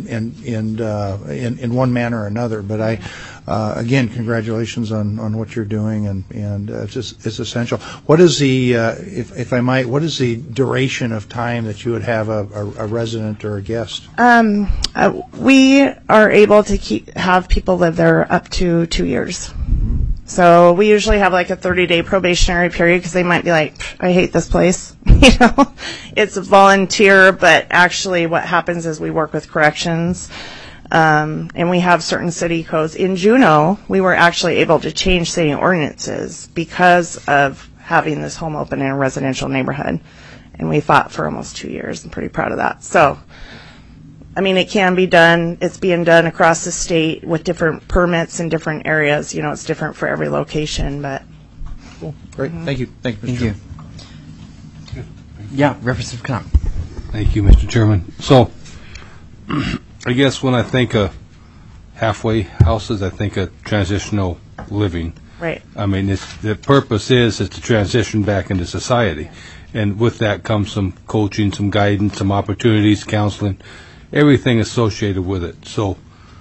in one manner or another. But again, congratulations on what you're doing, and it's essential. What is the, if I might, what is the duration of time that you would have a resident or a guest? We are able to have people live there up to 2 years. So we usually have like a 30-day probationary period, because they might be like, I hate this place. It's a volunteer, but actually what happens is we work with corrections, and we have certain city codes. In Juneau, we were actually able to change city ordinances because of having this home open in a residential neighborhood, and we fought for almost 2 years. I'm pretty proud of that. So, I mean, it can be done. It's being done across the state with different permits in different areas. It's different for every location, but. Cool. Great. Mm-hmm. Thank you. Thank you, Mr. Thank you. Yeah, Representative Knopf. Thank you, Mr. Chairman. So, I guess when I think of halfway houses, I think of transitional living. Right. I mean, the purpose is to transition back into society. And with that comes some coaching, some guidance, some opportunities, counseling, everything associated with it. So,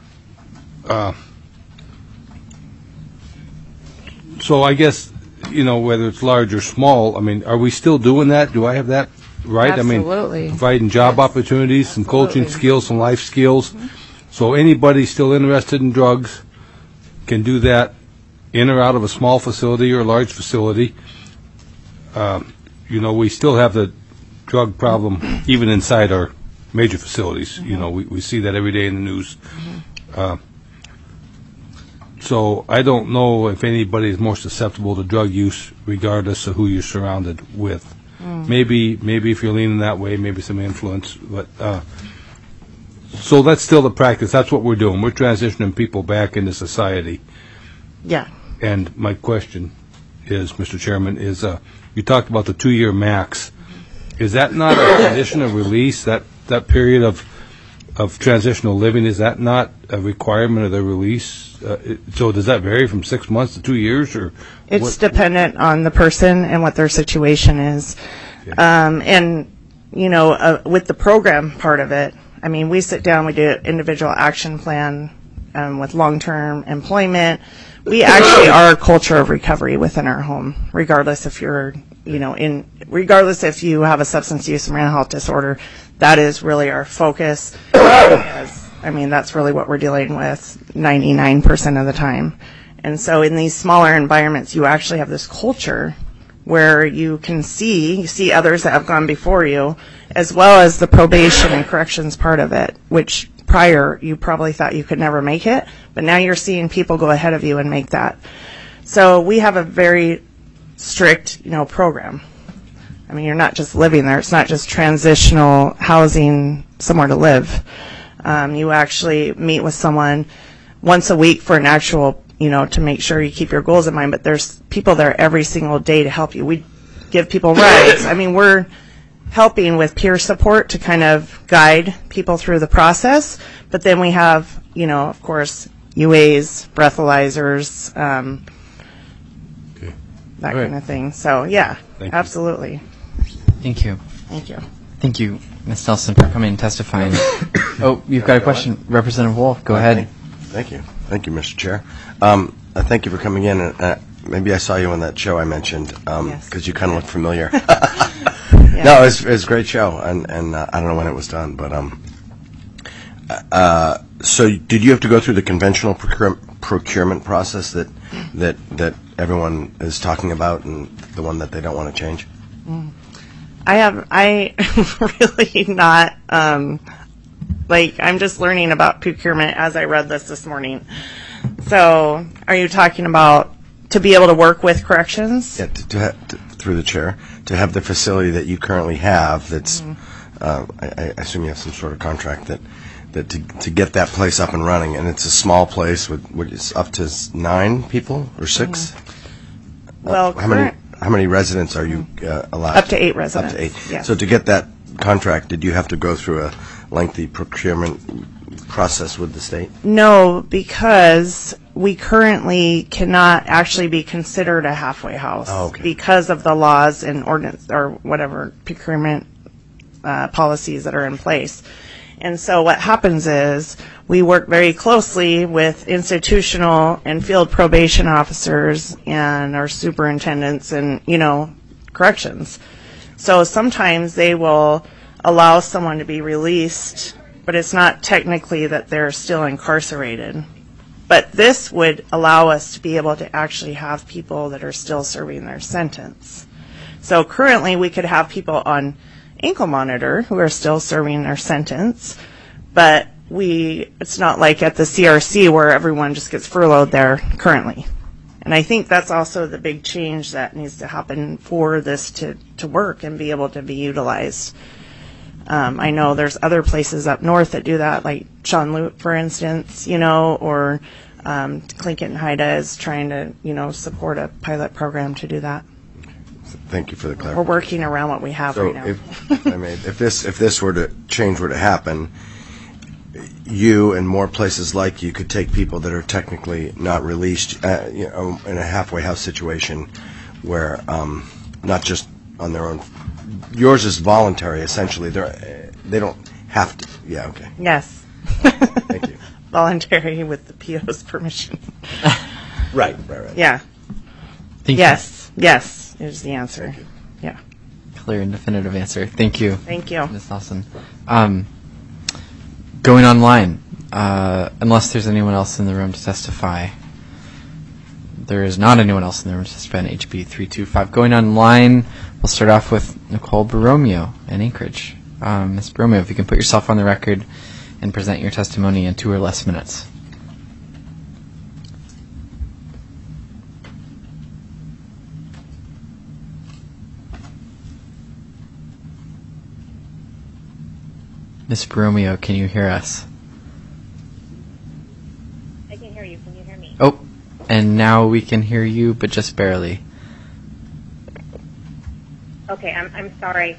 I guess, whether it's large or small, I mean, are we still doing that? Do I have that right? Absolutely. I mean, providing job opportunities, some coaching skills, some life skills. Mm-hmm. So anybody still interested in drugs can do that in or out of a small facility or a large facility. We still have the drug problem even inside our major facilities. Mm-hmm. We see that every day in the news. Mm-hmm. So I don't know if anybody is more susceptible to drug use regardless of who you're surrounded with. Mm. Maybe if you're leaning that way, maybe some influence. But so that's still the practice. That's what we're doing. We're transitioning people back into society. Yeah. And my question is, Mr. Chairman, is you talked about the 2-year max. Is that not a condition of release, that period of transitional living? Is that not a requirement of the release? So does that vary from 6 months to 2 years, or it's dependent on the person and what their situation is? Okay. And with the program part of it, I mean, we sit down, we do an individual action plan with long-term employment. We actually are a culture of recovery within our home, regardless if you're regardless if you have a substance use or mental health disorder. That is really our focus. That's really what we're dealing with 99% of the time. And so in these smaller environments, you actually have this culture where you see others that have gone before you, as well as the probation and corrections part of it, which prior you probably thought you could never make it, but now you're seeing people go ahead of you and make that. So we have a very strict, program. I mean, you're not just living there. It's not just transitional housing, somewhere to live. You actually meet with someone once a week for an actual, to make sure you keep your goals in mind. But there's people there every single day to help you. We give people rides. I mean, we're helping with peer support to kind of guide people through the process. But then we have of course, UAs, breathalyzers, that kind of thing. So, yeah, Thank you. absolutely. Thank you. Thank you. Thank you, Ms. Nelson, for coming and testifying. Oh, you've got a question. Representative Wolf, go ahead. Thank you. Thank you, Mr. Chair. Thank you for coming in. Maybe I saw you on that show I mentioned, because you kind of look familiar. No, it was a great show, and I don't know when it was done, but so did you have to go through the conventional procurement process that everyone is talking about, and the one that they don't want to change? I really not, I'm just learning about procurement as I read this morning. So are you talking about to be able to work with corrections? Yeah, through the chair, to have the facility that you currently have that's, I assume you have some sort of contract that to get that place up and running, and it's a small place with it's up to 9 people or 6? Well, how many residents are you allowed? Up to 8 residents. Up to 8. Yes. So to get that contract, did you have to go through a lengthy procurement process with the state? No, because we currently cannot actually be considered a halfway house because of the laws and ordinance or whatever procurement policies that are in place. And so what happens is we work very closely with institutional and field probation officers and our superintendents and, corrections. So sometimes they will allow someone to be released, but it's not technically that they're still incarcerated. But this would allow us to be able to actually have people that are still serving their sentence. So currently we could have people on ankle monitor who are still serving their sentence, but it's not like at the CRC where everyone just gets furloughed there currently. And I think that's also the big change that needs to happen for this to work and be able to be utilized. I know there's other places up north that do that, like Sean Lute, for instance, or Tlingit and Haida is trying to, support a pilot program to do that. Thank you for the clarification. We're working around what we have right now. If this were to happen, you and more places like you could take people that are technically not released, in a halfway house situation, where not just on their own. Yours is voluntary, essentially. They don't have to. Yeah. Okay. Yes. Thank you. Voluntary with the PO's permission. Right. Yeah. Yes is the answer. Yeah. Clear and definitive answer. Thank you. Thank you. Ms. Nelson. Going online, unless there's anyone else in the room to testify. There is not anyone else in the room to testify on HB 325. Going online, we'll start off with Nicole Borromeo in Anchorage. Ms. Borromeo, if you can put yourself on the record and present your testimony in 2 or less minutes. Ms. Borromeo, can you hear us? I can hear you. Can you hear me? Oh, and now we can hear you, but just barely. Okay, I'm sorry.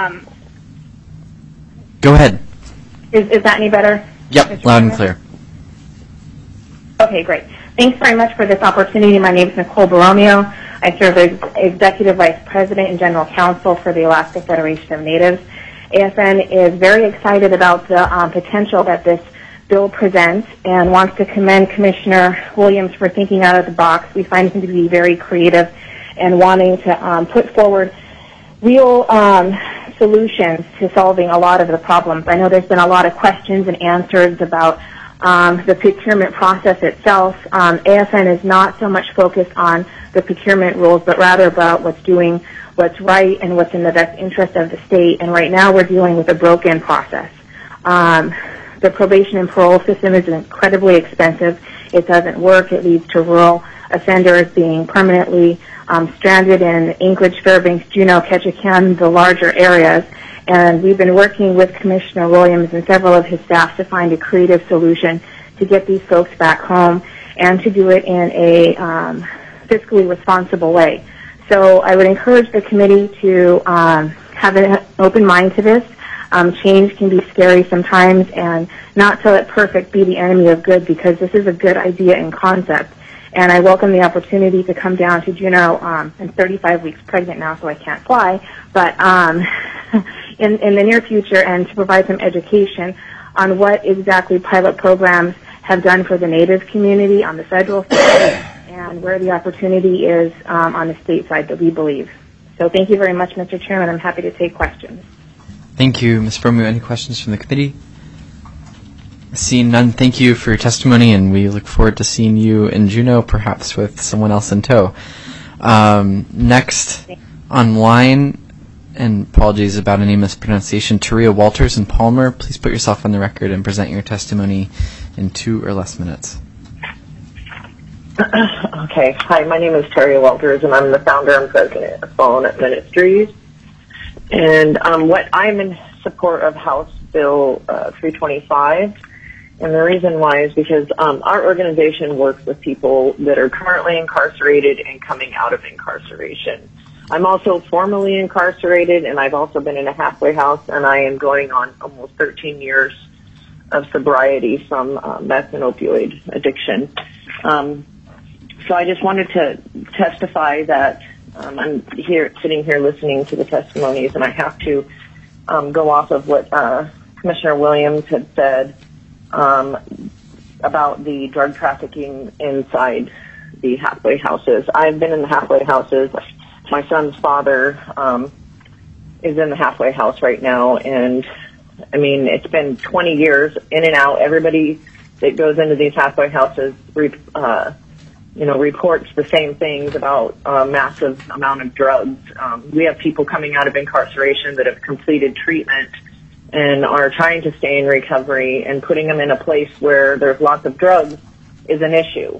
Go ahead. Is that any better? Yep, loud and clear. Okay, great. Thanks very much for this opportunity. My name is Nicole Borromeo. I serve as Executive Vice President and General Counsel for the Alaska Federation of Natives. AFN is very excited about the potential that this bill presents and wants to commend Commissioner Williams for thinking out of the box. We find him to be very creative and wanting to put forward real solutions to solving a lot of the problems. I know there's been a lot of questions and answers about the procurement process itself. AFN is not so much focused on the procurement rules, but rather about what's right and what's in the best interest of the state. And right now we're dealing with a broken process. The probation and parole system is incredibly expensive. It doesn't work. It leads to rural offenders being permanently stranded in Anchorage, Fairbanks, Juneau, Ketchikan, the larger areas. And we've been working with Commissioner Williams and several of his staff to find a creative solution to get these folks back home and to do it in a fiscally responsible way. So I would encourage the committee to have an open mind to this. Change can be scary sometimes, and not to let perfect be the enemy of good, because this is a good idea and concept. And I welcome the opportunity to come down to Juneau. I'm 35 weeks pregnant now, so I can't fly, but in the near future, and to provide some education on what exactly pilot programs have done for the Native community on the federal side, and where the opportunity is on the state side that we believe. So thank you very much, Mr. Chairman. I'm happy to take questions. Thank you, Ms. Bromio. Any questions from the committee? Seeing none, thank you for your testimony, and we look forward to seeing you in Juneau, perhaps with someone else in tow. Next, online, and apologies about any mispronunciation, Taria Walters in Palmer. Please put yourself on the record and present your testimony in 2 or less minutes. Okay. Hi, my name is Taria Walters, and I'm the founder and president of Fallen Up Ministries. And I'm in support of House Bill 325. And the reason why is because our organization works with people that are currently incarcerated and coming out of incarceration. I'm also formerly incarcerated, and I've also been in a halfway house, and I am going on almost 13 years of sobriety from meth and opioid addiction. So I just wanted to testify that I'm sitting here listening to the testimonies, and I have to go off of what Commissioner Williams had said about the drug trafficking inside the halfway houses. I've been in the halfway houses. My son's father is in the halfway house right now, and I mean, it's been 20 years in and out. Everybody that goes into these halfway houses, reports the same things about a massive amount of drugs. We have people coming out of incarceration that have completed treatment and are trying to stay in recovery, and putting them in a place where there's lots of drugs is an issue.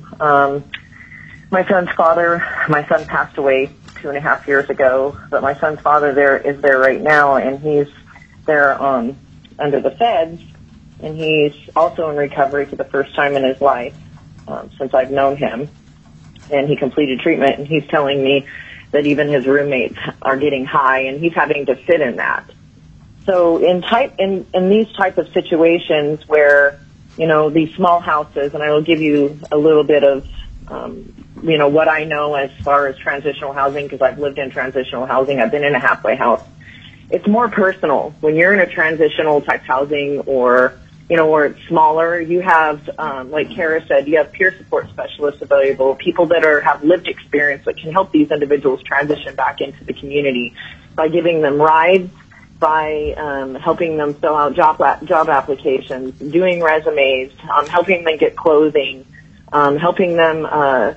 My son passed away 2.5 years ago, but my son's father is there right now, and he's there under the feds, and he's also in recovery for the first time in his life since I've known him. And he completed treatment, and he's telling me that even his roommates are getting high, and he's having to sit in that. So in these type of situations where, these small houses, and I will give you a little bit of, what I know as far as transitional housing, because I've lived in transitional housing. I've been in a halfway house. It's more personal. When you're in a transitional type housing, or where it's smaller, you have, like Kara said, you have peer support specialists available, people that have lived experience that can help these individuals transition back into the community by giving them rides, by helping them fill out job applications, doing resumes, helping them get clothing, helping them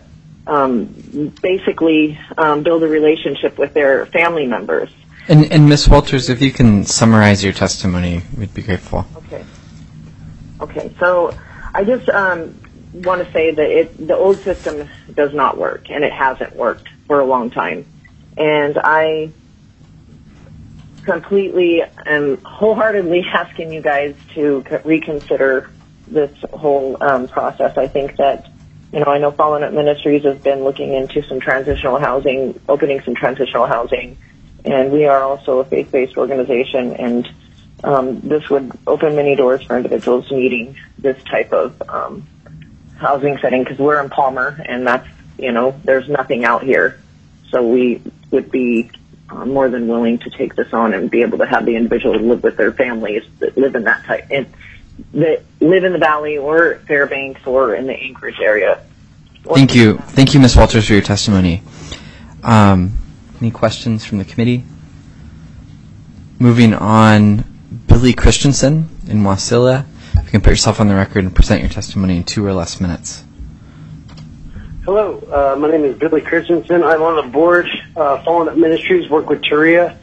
basically build a relationship with their family members. And Ms. Walters, if you can summarize your testimony, we'd be grateful. Okay, so I just want to say that the old system does not work, and it hasn't worked for a long time. And I completely and wholeheartedly asking you guys to reconsider this whole process. I think that, I know Fallen Up Ministries has been looking into some transitional housing, opening some transitional housing, and we are also a faith-based organization, and this would open many doors for individuals needing this type of housing setting, because we're in Palmer, and that's, there's nothing out here. So we would be more than willing to take this on and be able to have the individual live with their families that live in that type, and that live in the Valley or Fairbanks or in the Anchorage area. Thank you, Ms. Walters, for your testimony. Any questions from the committee? Moving on, Billy Christensen in Wasilla. If you can put yourself on the record and present your testimony in 2 or less minutes. Hello, my name is Billy Christensen. I'm on the board, Fallen Up Ministries, work with Turia.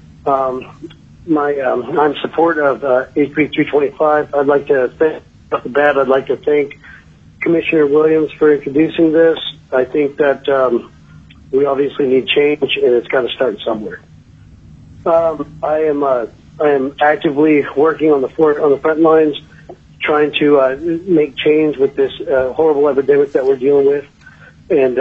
I'm in support of HB 325. I'd like to thank, off the bat, I'd like to thank Commissioner Williams for introducing this. I think that we obviously need change, and it's got to start somewhere. I am actively working on the front lines, trying to make change with this horrible epidemic that we're dealing with. And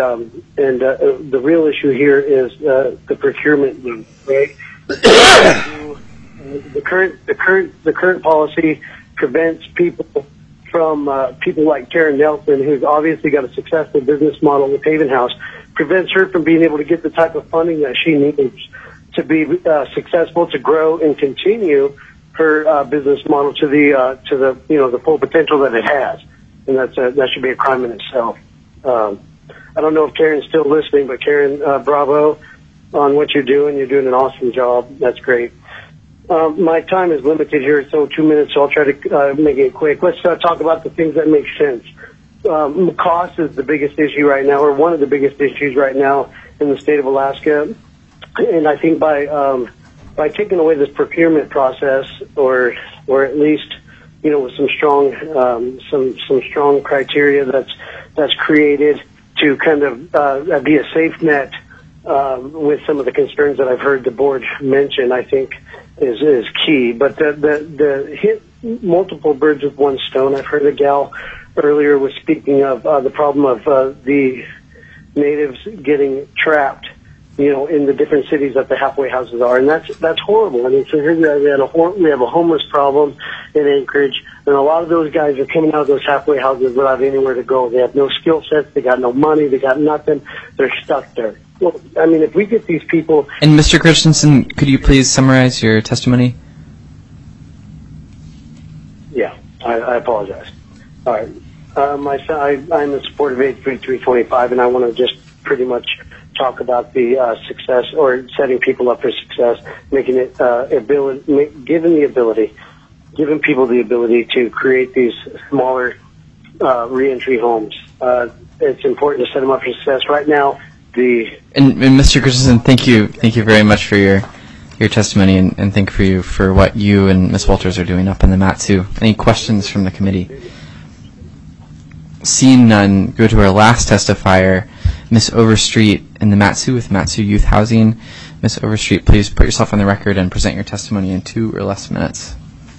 the real issue here is the procurement loop, right? The current policy prevents people from people like Karen Nelson, who's obviously got a successful business model with Haven House, prevents her from being able to get the type of funding that she needs to be successful, to grow and continue her business model to the full potential that it has, and that should be a crime in itself. I don't know if Karen's still listening, but Karen, bravo on what you're doing. You're doing an awesome job. That's great. My time is limited here, so 2 minutes, so I'll try to make it quick. Let's talk about the things that make sense. Cost is the biggest issue right now, or one of the biggest issues right now in the state of Alaska. And I think by taking away this procurement process, or at least, with some strong criteria that's created to kind of be a safe net with some of the concerns that I've heard the board mention, I think is key. But the hit multiple birds with one stone. I've heard a gal earlier was speaking of the problem of the natives getting trapped, in the different cities that the halfway houses are, and that's horrible. I mean, so here we have a homeless problem in Anchorage, and a lot of those guys are coming out of those halfway houses without anywhere to go. They have no skill sets, they got no money, they got nothing. They're stuck there. Well, I mean, if we get these people. And Mr. Christensen, could you please summarize your testimony? Yeah, I apologize. All right. I'm in support of HB 325, and I want to just pretty much talk about the success, or setting people up for success, making it giving people the ability to create these smaller reentry homes. It's important to set them up for success. Right now, and Mr. Christensen, thank you very much for your testimony, and thank you for what you and Ms. Walters are doing up in the Mat-Su. Any questions from the committee? Seeing none, go to our last testifier, Ms. Overstreet in the Mat-Su with Mat-Su Youth Housing. Ms. Overstreet, please put yourself on the record and present your testimony in 2 or less minutes.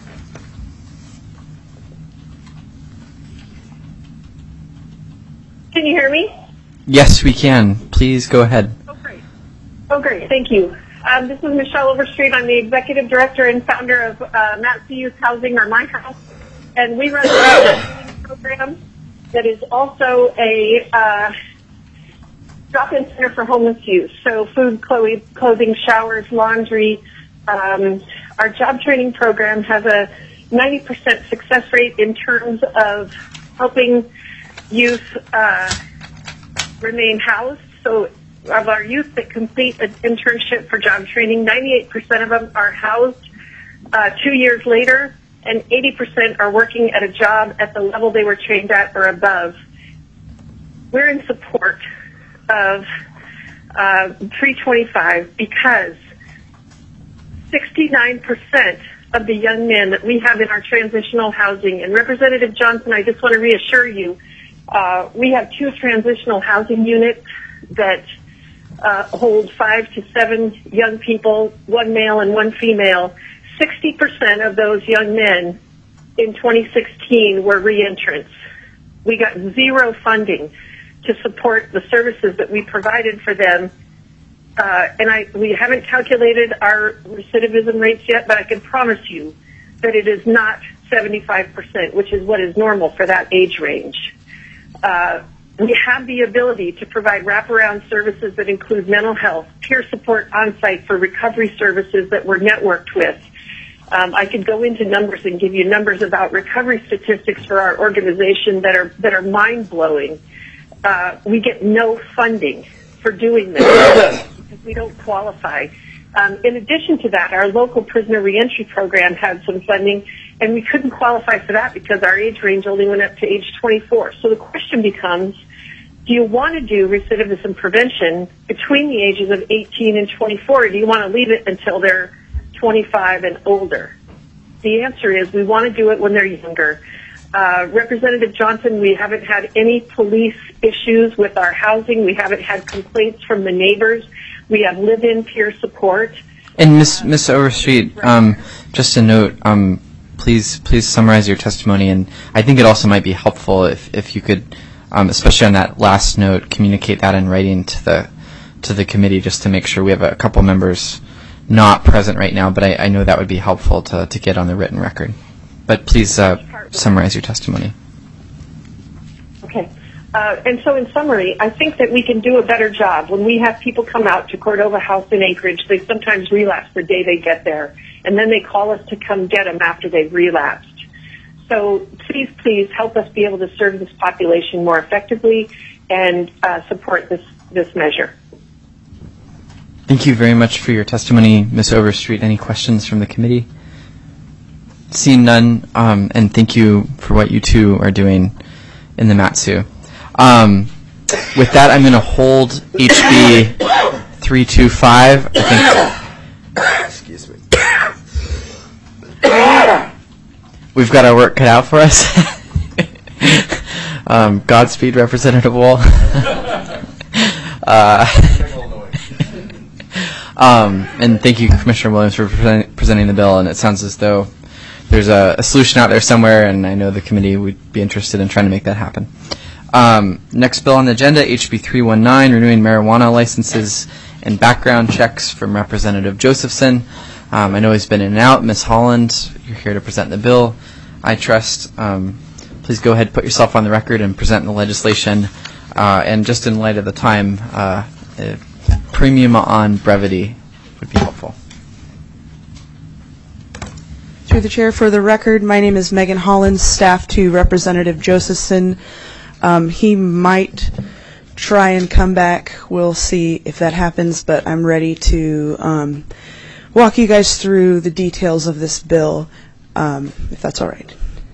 Can you hear me? Yes, we can. Please go ahead. Oh, great. Thank you. This is Michelle Overstreet. I'm the executive director and founder of Mat-Su Youth Housing, or My House, and we run a program that is also a drop-in center for homeless youth. So food, clothing, showers, laundry. Our job training program has a 90% success rate in terms of helping youth remain housed. So of our youth that complete an internship for job training, 98% of them are housed 2 years later, and 80% are working at a job at the level they were trained at or above. We're in support of 325 because 69% of the young men that we have in our transitional housing, and Representative Johnson, I just want to reassure you, we have 2 transitional housing units that hold 5 to 7 young people, 1 male and 1 female. 60% of those young men in 2016 were reentrants. We got 0 funding to support the services that we provided for them. We haven't calculated our recidivism rates yet, but I can promise you that it is not 75%, which is what is normal for that age range. We have the ability to provide wraparound services that include mental health, peer support on-site for recovery services that we're networked with. I could go into numbers and give you numbers about recovery statistics for our organization that are mind-blowing. We get no funding for doing this because we don't qualify. In addition to that, our local prisoner reentry program had some funding, and we couldn't qualify for that because our age range only went up to age 24. So the question becomes, do you want to do recidivism prevention between the ages of 18 and 24, or do you want to leave it until they're 25 and older? The answer is we want to do it when they're younger. Representative Johnson, we haven't had any police issues with our housing. We haven't had complaints from the neighbors. We have live-in peer support. And Ms. Overstreet, just a note, please summarize your testimony, and I think it also might be helpful if you could, especially on that last note, communicate that in writing to the committee, just to make sure we have a couple members not present right now, but I know that would be helpful to get on the written record. But please summarize your testimony. Okay. And so in summary, I think that we can do a better job. When we have people come out to Cordova House in Anchorage, they sometimes relapse the day they get there, and then they call us to come get them after they've relapsed. So please help us be able to serve this population more effectively and support this measure. Thank you very much for your testimony, Ms. Overstreet. Any questions from the committee? Seeing none, and thank you for what you two are doing in the Mat-Su. With that, I'm going to hold HB 325. Excuse me. We've got our work cut out for us. Godspeed, Representative Wall. And thank you, Commissioner Williams, for presenting the bill. And it sounds as though there's a solution out there somewhere, and I know the committee would be interested in trying to make that happen. Next bill on the agenda, HB 319, renewing marijuana licenses and background checks from Representative Josephson. I know he's been in and out. Ms. Holland, you're here to present the bill, I trust. Please go ahead, put yourself on the record, and present the legislation. And just in light of the time, a premium on brevity would be helpful. Through the chair, for the record, my name is Megan Holland, staff to Representative Josephson. He might try and come back. We'll see if that happens, but I'm ready to walk you guys through the details of this bill, if that's all right.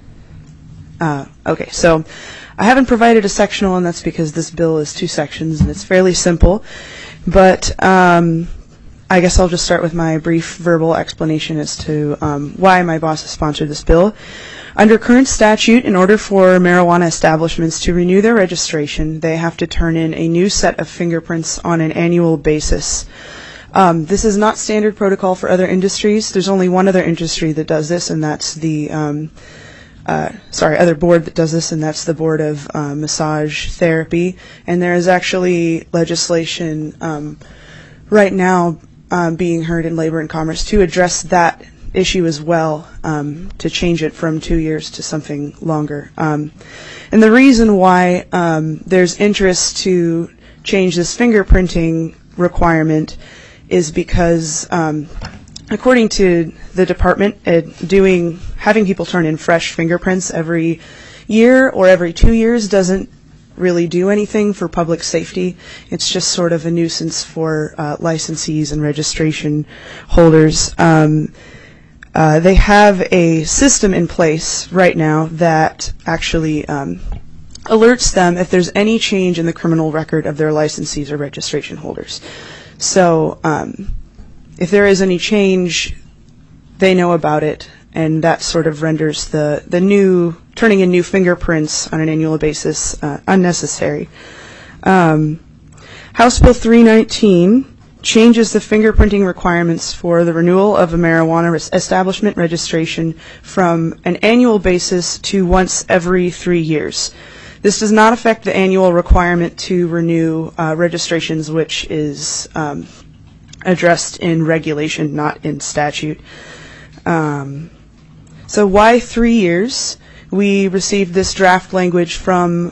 Okay, so I haven't provided a sectional, and that's because this bill is 2 sections, and it's fairly simple. But I guess I'll just start with my brief verbal explanation as to why my boss has sponsored this bill. Under current statute, in order for marijuana establishments to renew their registration, they have to turn in a new set of fingerprints on an annual basis. This is not standard protocol for other industries. There's only one other industry that does this, and that's the other board that does this, and that's the Board of Massage Therapy. And there is actually legislation right now being heard in Labor and Commerce to address that issue as well, to change it from 2 years to something longer. And the reason why there's interest to change this fingerprinting requirement is because according to the department, having people turn in fresh fingerprints every year or every 2 years doesn't really do anything for public safety. It's just sort of a nuisance for licensees and registration holders. They have a system in place right now that actually alerts them if there's any change in the criminal record of their licensees or registration holders. So if there is any change, they know about it, and that sort of renders the turning in new fingerprints on an annual basis unnecessary. House Bill 319 changes the fingerprinting requirements for the renewal of a marijuana establishment registration from an annual basis to once every 3 years. This does not affect the annual requirement to renew registrations, which is addressed in regulation, not in statute. So why 3 years? We received this draft language from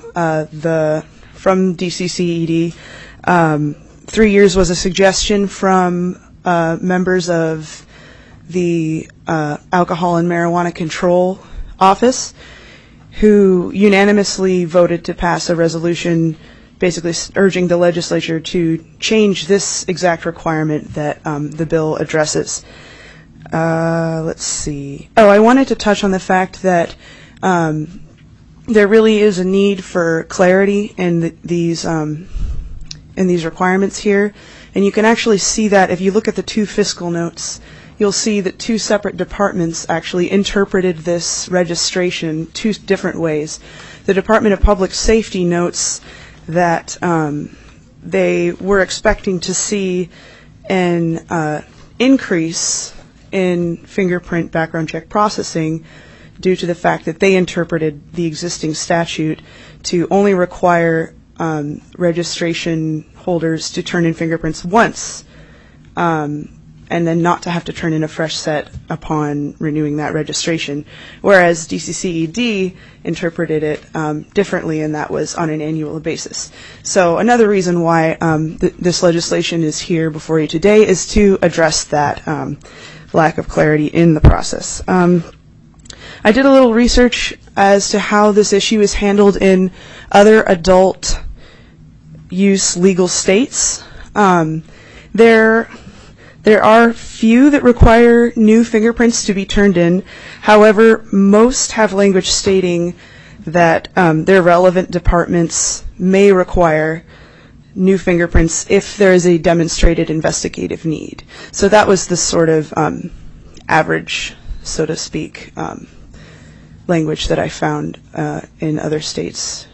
DCCED. 3 years was a suggestion from members of the Alcohol and Marijuana Control Office, who unanimously voted to pass a resolution basically urging the legislature to change this exact requirement that the bill addresses. Let's see. Oh, I wanted to touch on the fact that there really is a need for clarity in these requirements here, and you can actually see that if you look at the 2 fiscal notes. You'll see that 2 separate departments actually interpreted this registration 2 different ways. The Department of Public Safety notes that they were expecting to see an increase in fingerprint background check processing due to the fact that they interpreted the existing statute to only require registration holders to turn in fingerprints once and then not to have to turn in a fresh set upon renewing that registration, whereas DCCED interpreted it differently, and that was on an annual basis. So another reason why this legislation is here before you today is to address that lack of clarity in the process. I did a little research as to how this issue is handled in other adult use legal states. There are few that require new fingerprints to be turned in. However, most have language stating that their relevant departments may require new fingerprints if there is a demonstrated investigative need. So that was the sort of average, so to speak, language that I found in other states.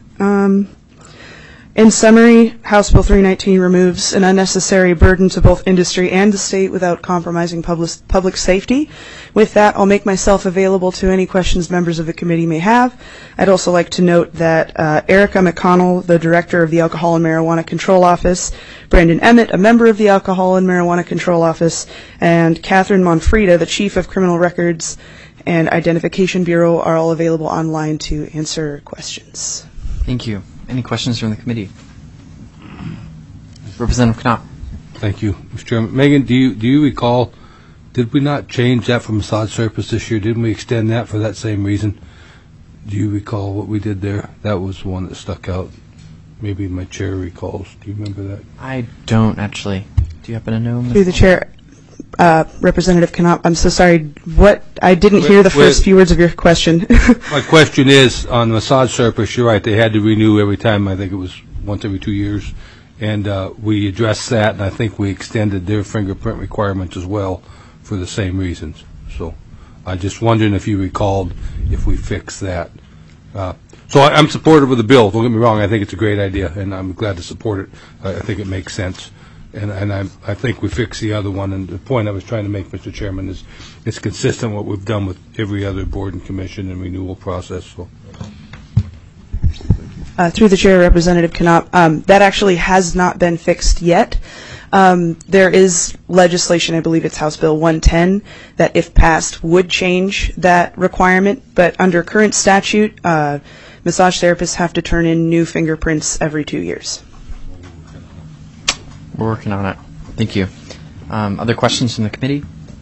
In summary, House Bill 319 removes an unnecessary burden to both industry and the state without compromising public safety. With that, I'll make myself available to any questions members of the committee may have. I'd also like to note that Erica McConnell, the director of the Alcohol and Marijuana Control Office, Brandon Emmett, a member of the Alcohol and Marijuana Control Office, and Catherine Monfrida, the chief of Criminal Records and Identification Bureau, are all available online to answer questions. Thank you. Any questions from the committee? Representative Knopp. Thank you, Mr. Chairman. Megan, do you recall, did we not change that for massage surface this year? Didn't we extend that for that same reason? Do you recall what we did there? That was one that stuck out. Maybe my chair recalls. Do you remember that? I don't, actually. Do you happen to know? Through the chair, Representative Knopp, I'm so sorry. What? I didn't hear the first few words of your question. My question is, on massage surface, you're right, they had to renew every time. I think it was once every 2 years. And we addressed that, and I think we extended their fingerprint requirements as well for the same reasons. So I'm just wondering if you recalled if we fixed that. So I'm supportive of the bill. Don't get me wrong. I think it's a great idea, and I'm glad to support it. I think it makes sense. And I think we fixed the other one. And the point I was trying to make, Mr. Chairman, is it's consistent with what we've done with every other board and commission and renewal process. So. Through the chair, Representative Knopp, that actually has not been fixed yet. There is legislation, I believe it's House Bill 110, that if passed would change that requirement. But under current statute, massage therapists have to turn in new fingerprints every 2 years. We're working on it. Thank you. Other questions from the committee?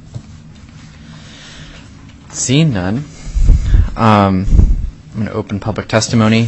Seeing none, I'm going to open public testimony.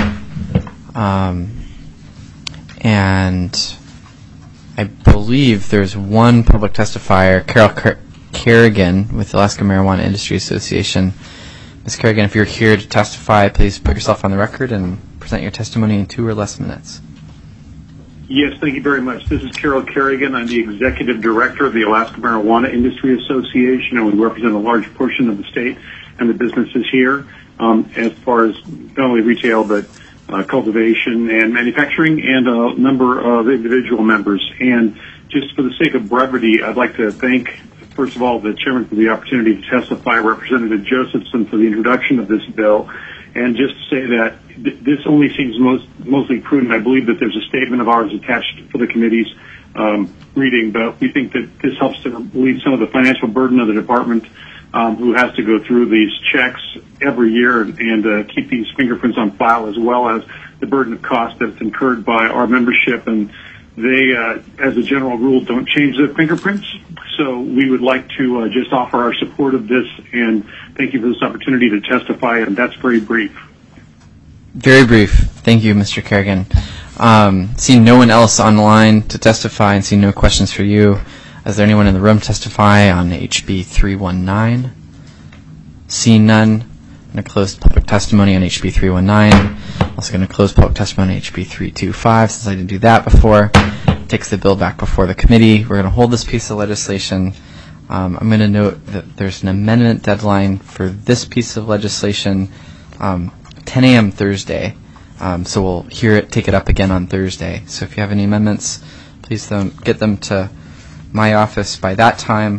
And I believe there's one public testifier, Carol Kerrigan with the Alaska Marijuana Industry Association. Ms. Kerrigan, if you're here to testify, please put yourself on the record and present your testimony in 2 or less minutes. Yes, thank you very much. This is Carol Kerrigan. I'm the Executive Director of the Alaska Marijuana Industry Association, and we represent a large portion of the state and the businesses here as far as not only retail but cultivation and manufacturing, and a number of individual members. And just for the sake of brevity, I'd like to thank, first of all, the chairman for the opportunity to testify, Representative Josephson for the introduction of this bill, and just to say that this only seems mostly prudent. I believe that there's a statement of ours attached for the committee's reading, but we think that this helps to relieve some of the financial burden of the department who has to go through these checks every year and keep these fingerprints on file, as well as the burden of cost that's incurred by our membership. And they, as a general rule, don't change their fingerprints. So we would like to just offer our support of this, and thank you for this opportunity to testify, and that's very brief. Very brief. Thank you, Mr. Kerrigan. Seeing no one else online to testify and seeing no questions for you, is there anyone in the room testify on HB 319? Seeing none, I'm going to close public testimony on HB 319. Also going to close public testimony on HB 325 since I didn't do that before. Takes the bill back before the committee. We're going to hold this piece of legislation. I'm going to note that there's an amendment deadline for this piece of legislation, 10 a.m. Thursday. So we'll take it up again on Thursday. So if you have any amendments, please get them to my office by that time.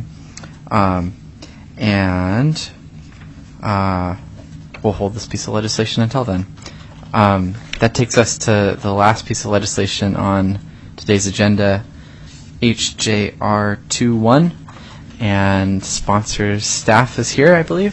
And we'll hold this piece of legislation until then. That takes us to the last piece of legislation on today's agenda, HJR 21, and sponsors staff is here, I believe.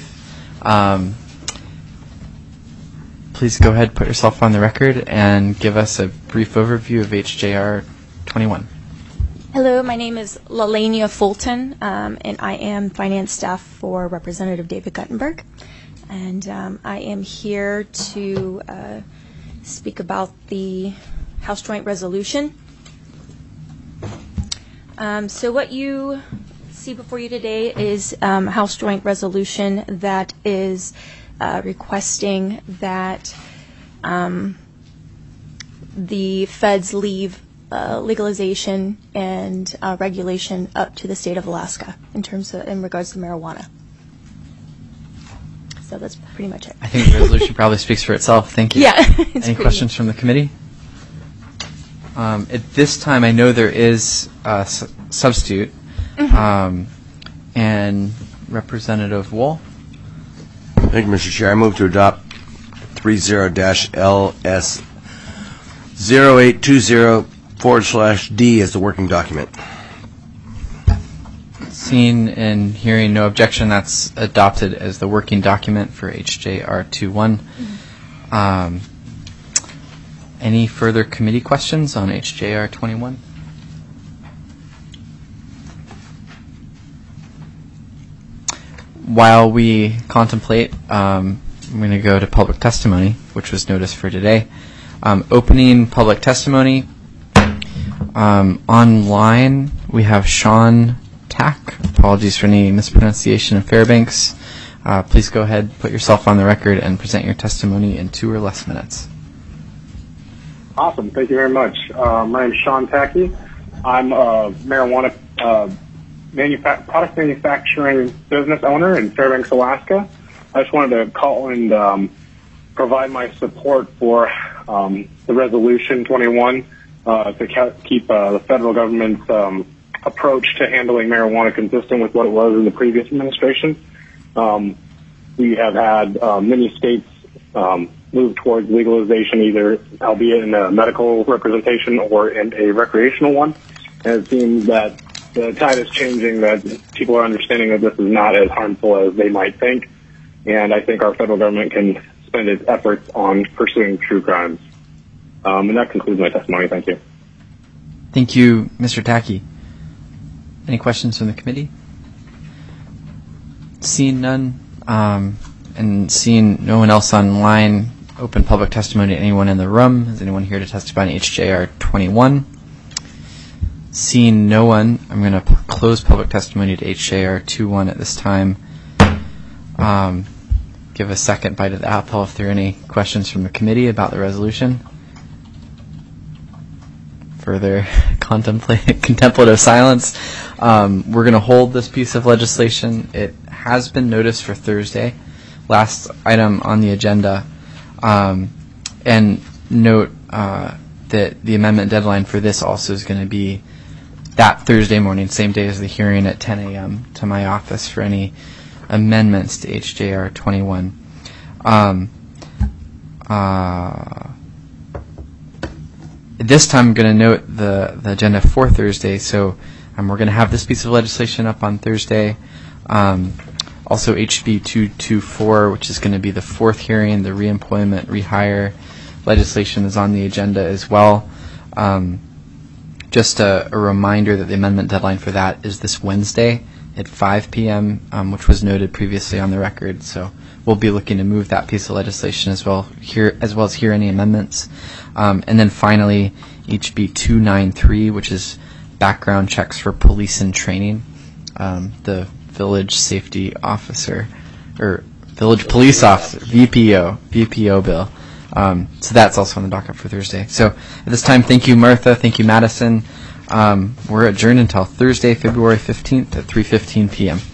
Please go ahead, put yourself on the record, and give us a brief overview of HJR 21. Hello, my name is Lalania Fulton, and I am finance staff for Representative David Guttenberg. And I am here to speak about the House Joint Resolution. So what you see before you today is House Joint Resolution that is requesting that the feds leave legalization and regulation up to the state of Alaska in regards to marijuana. So that's pretty much it. I think the resolution probably speaks for itself. Thank you. Yeah. Any questions from the committee? At this time, I know there is a substitute, and Representative Wool. Thank you, Mr. Chair. I move to adopt 30-LS0820/D as the working document. Seeing and hearing no objection, that's adopted as the working document for HJR 21. Any further committee questions on HJR 21? While we contemplate, I'm going to go to public testimony, which was noticed for today. Opening public testimony. Online, we have Sean Tack. Apologies for any mispronunciation of Fairbanks. Please go ahead, put yourself on the record, and present your testimony in 2 or less minutes. Awesome. Thank you very much. My name is Sean Tackey. I'm a marijuana product manufacturing business owner in Fairbanks, Alaska. I just wanted to call and provide my support for the Resolution 21 to keep the federal government's approach to handling marijuana consistent with what it was in the previous administration. We have had many states move towards legalization, either albeit in a medical representation or in a recreational one. And it seems that the tide is changing, that people are understanding that this is not as harmful as they might think. And I think our federal government can spend its efforts on pursuing true crimes. And that concludes my testimony. Thank you. Thank you, Mr. Tackey. Any questions from the committee? Seeing none, and seeing no one else online, open public testimony to anyone in the room. Is anyone here to testify on HJR 21? Seeing no one, I'm going to close public testimony to HJR 21 at this time. Give a second bite of the apple if there are any questions from the committee about the resolution. Further contemplative silence. We're going to hold this piece of legislation. It has been noticed for Thursday, last item on the agenda. And note that the amendment deadline for this also is going to be that Thursday morning, same day as the hearing at 10 a.m. to my office for any amendments to HJR 21. This time I'm going to note the agenda for Thursday, so we're going to have this piece of legislation up on Thursday. Also HB 224, which is going to be the 4th hearing, the reemployment, rehire legislation is on the agenda as well. Just a reminder that the amendment deadline for that is this Wednesday at 5 p.m., which was noted previously on the record. So we'll be looking to move that piece of legislation as well as hear any amendments. And then finally, HB 293, which is background checks for police and training. The village safety officer, or village police officer, VPO bill. So that's also on the docket for Thursday. So at this time, thank you, Martha. Thank you, Madison. We're adjourned until Thursday, February 15th at 3:15 p.m.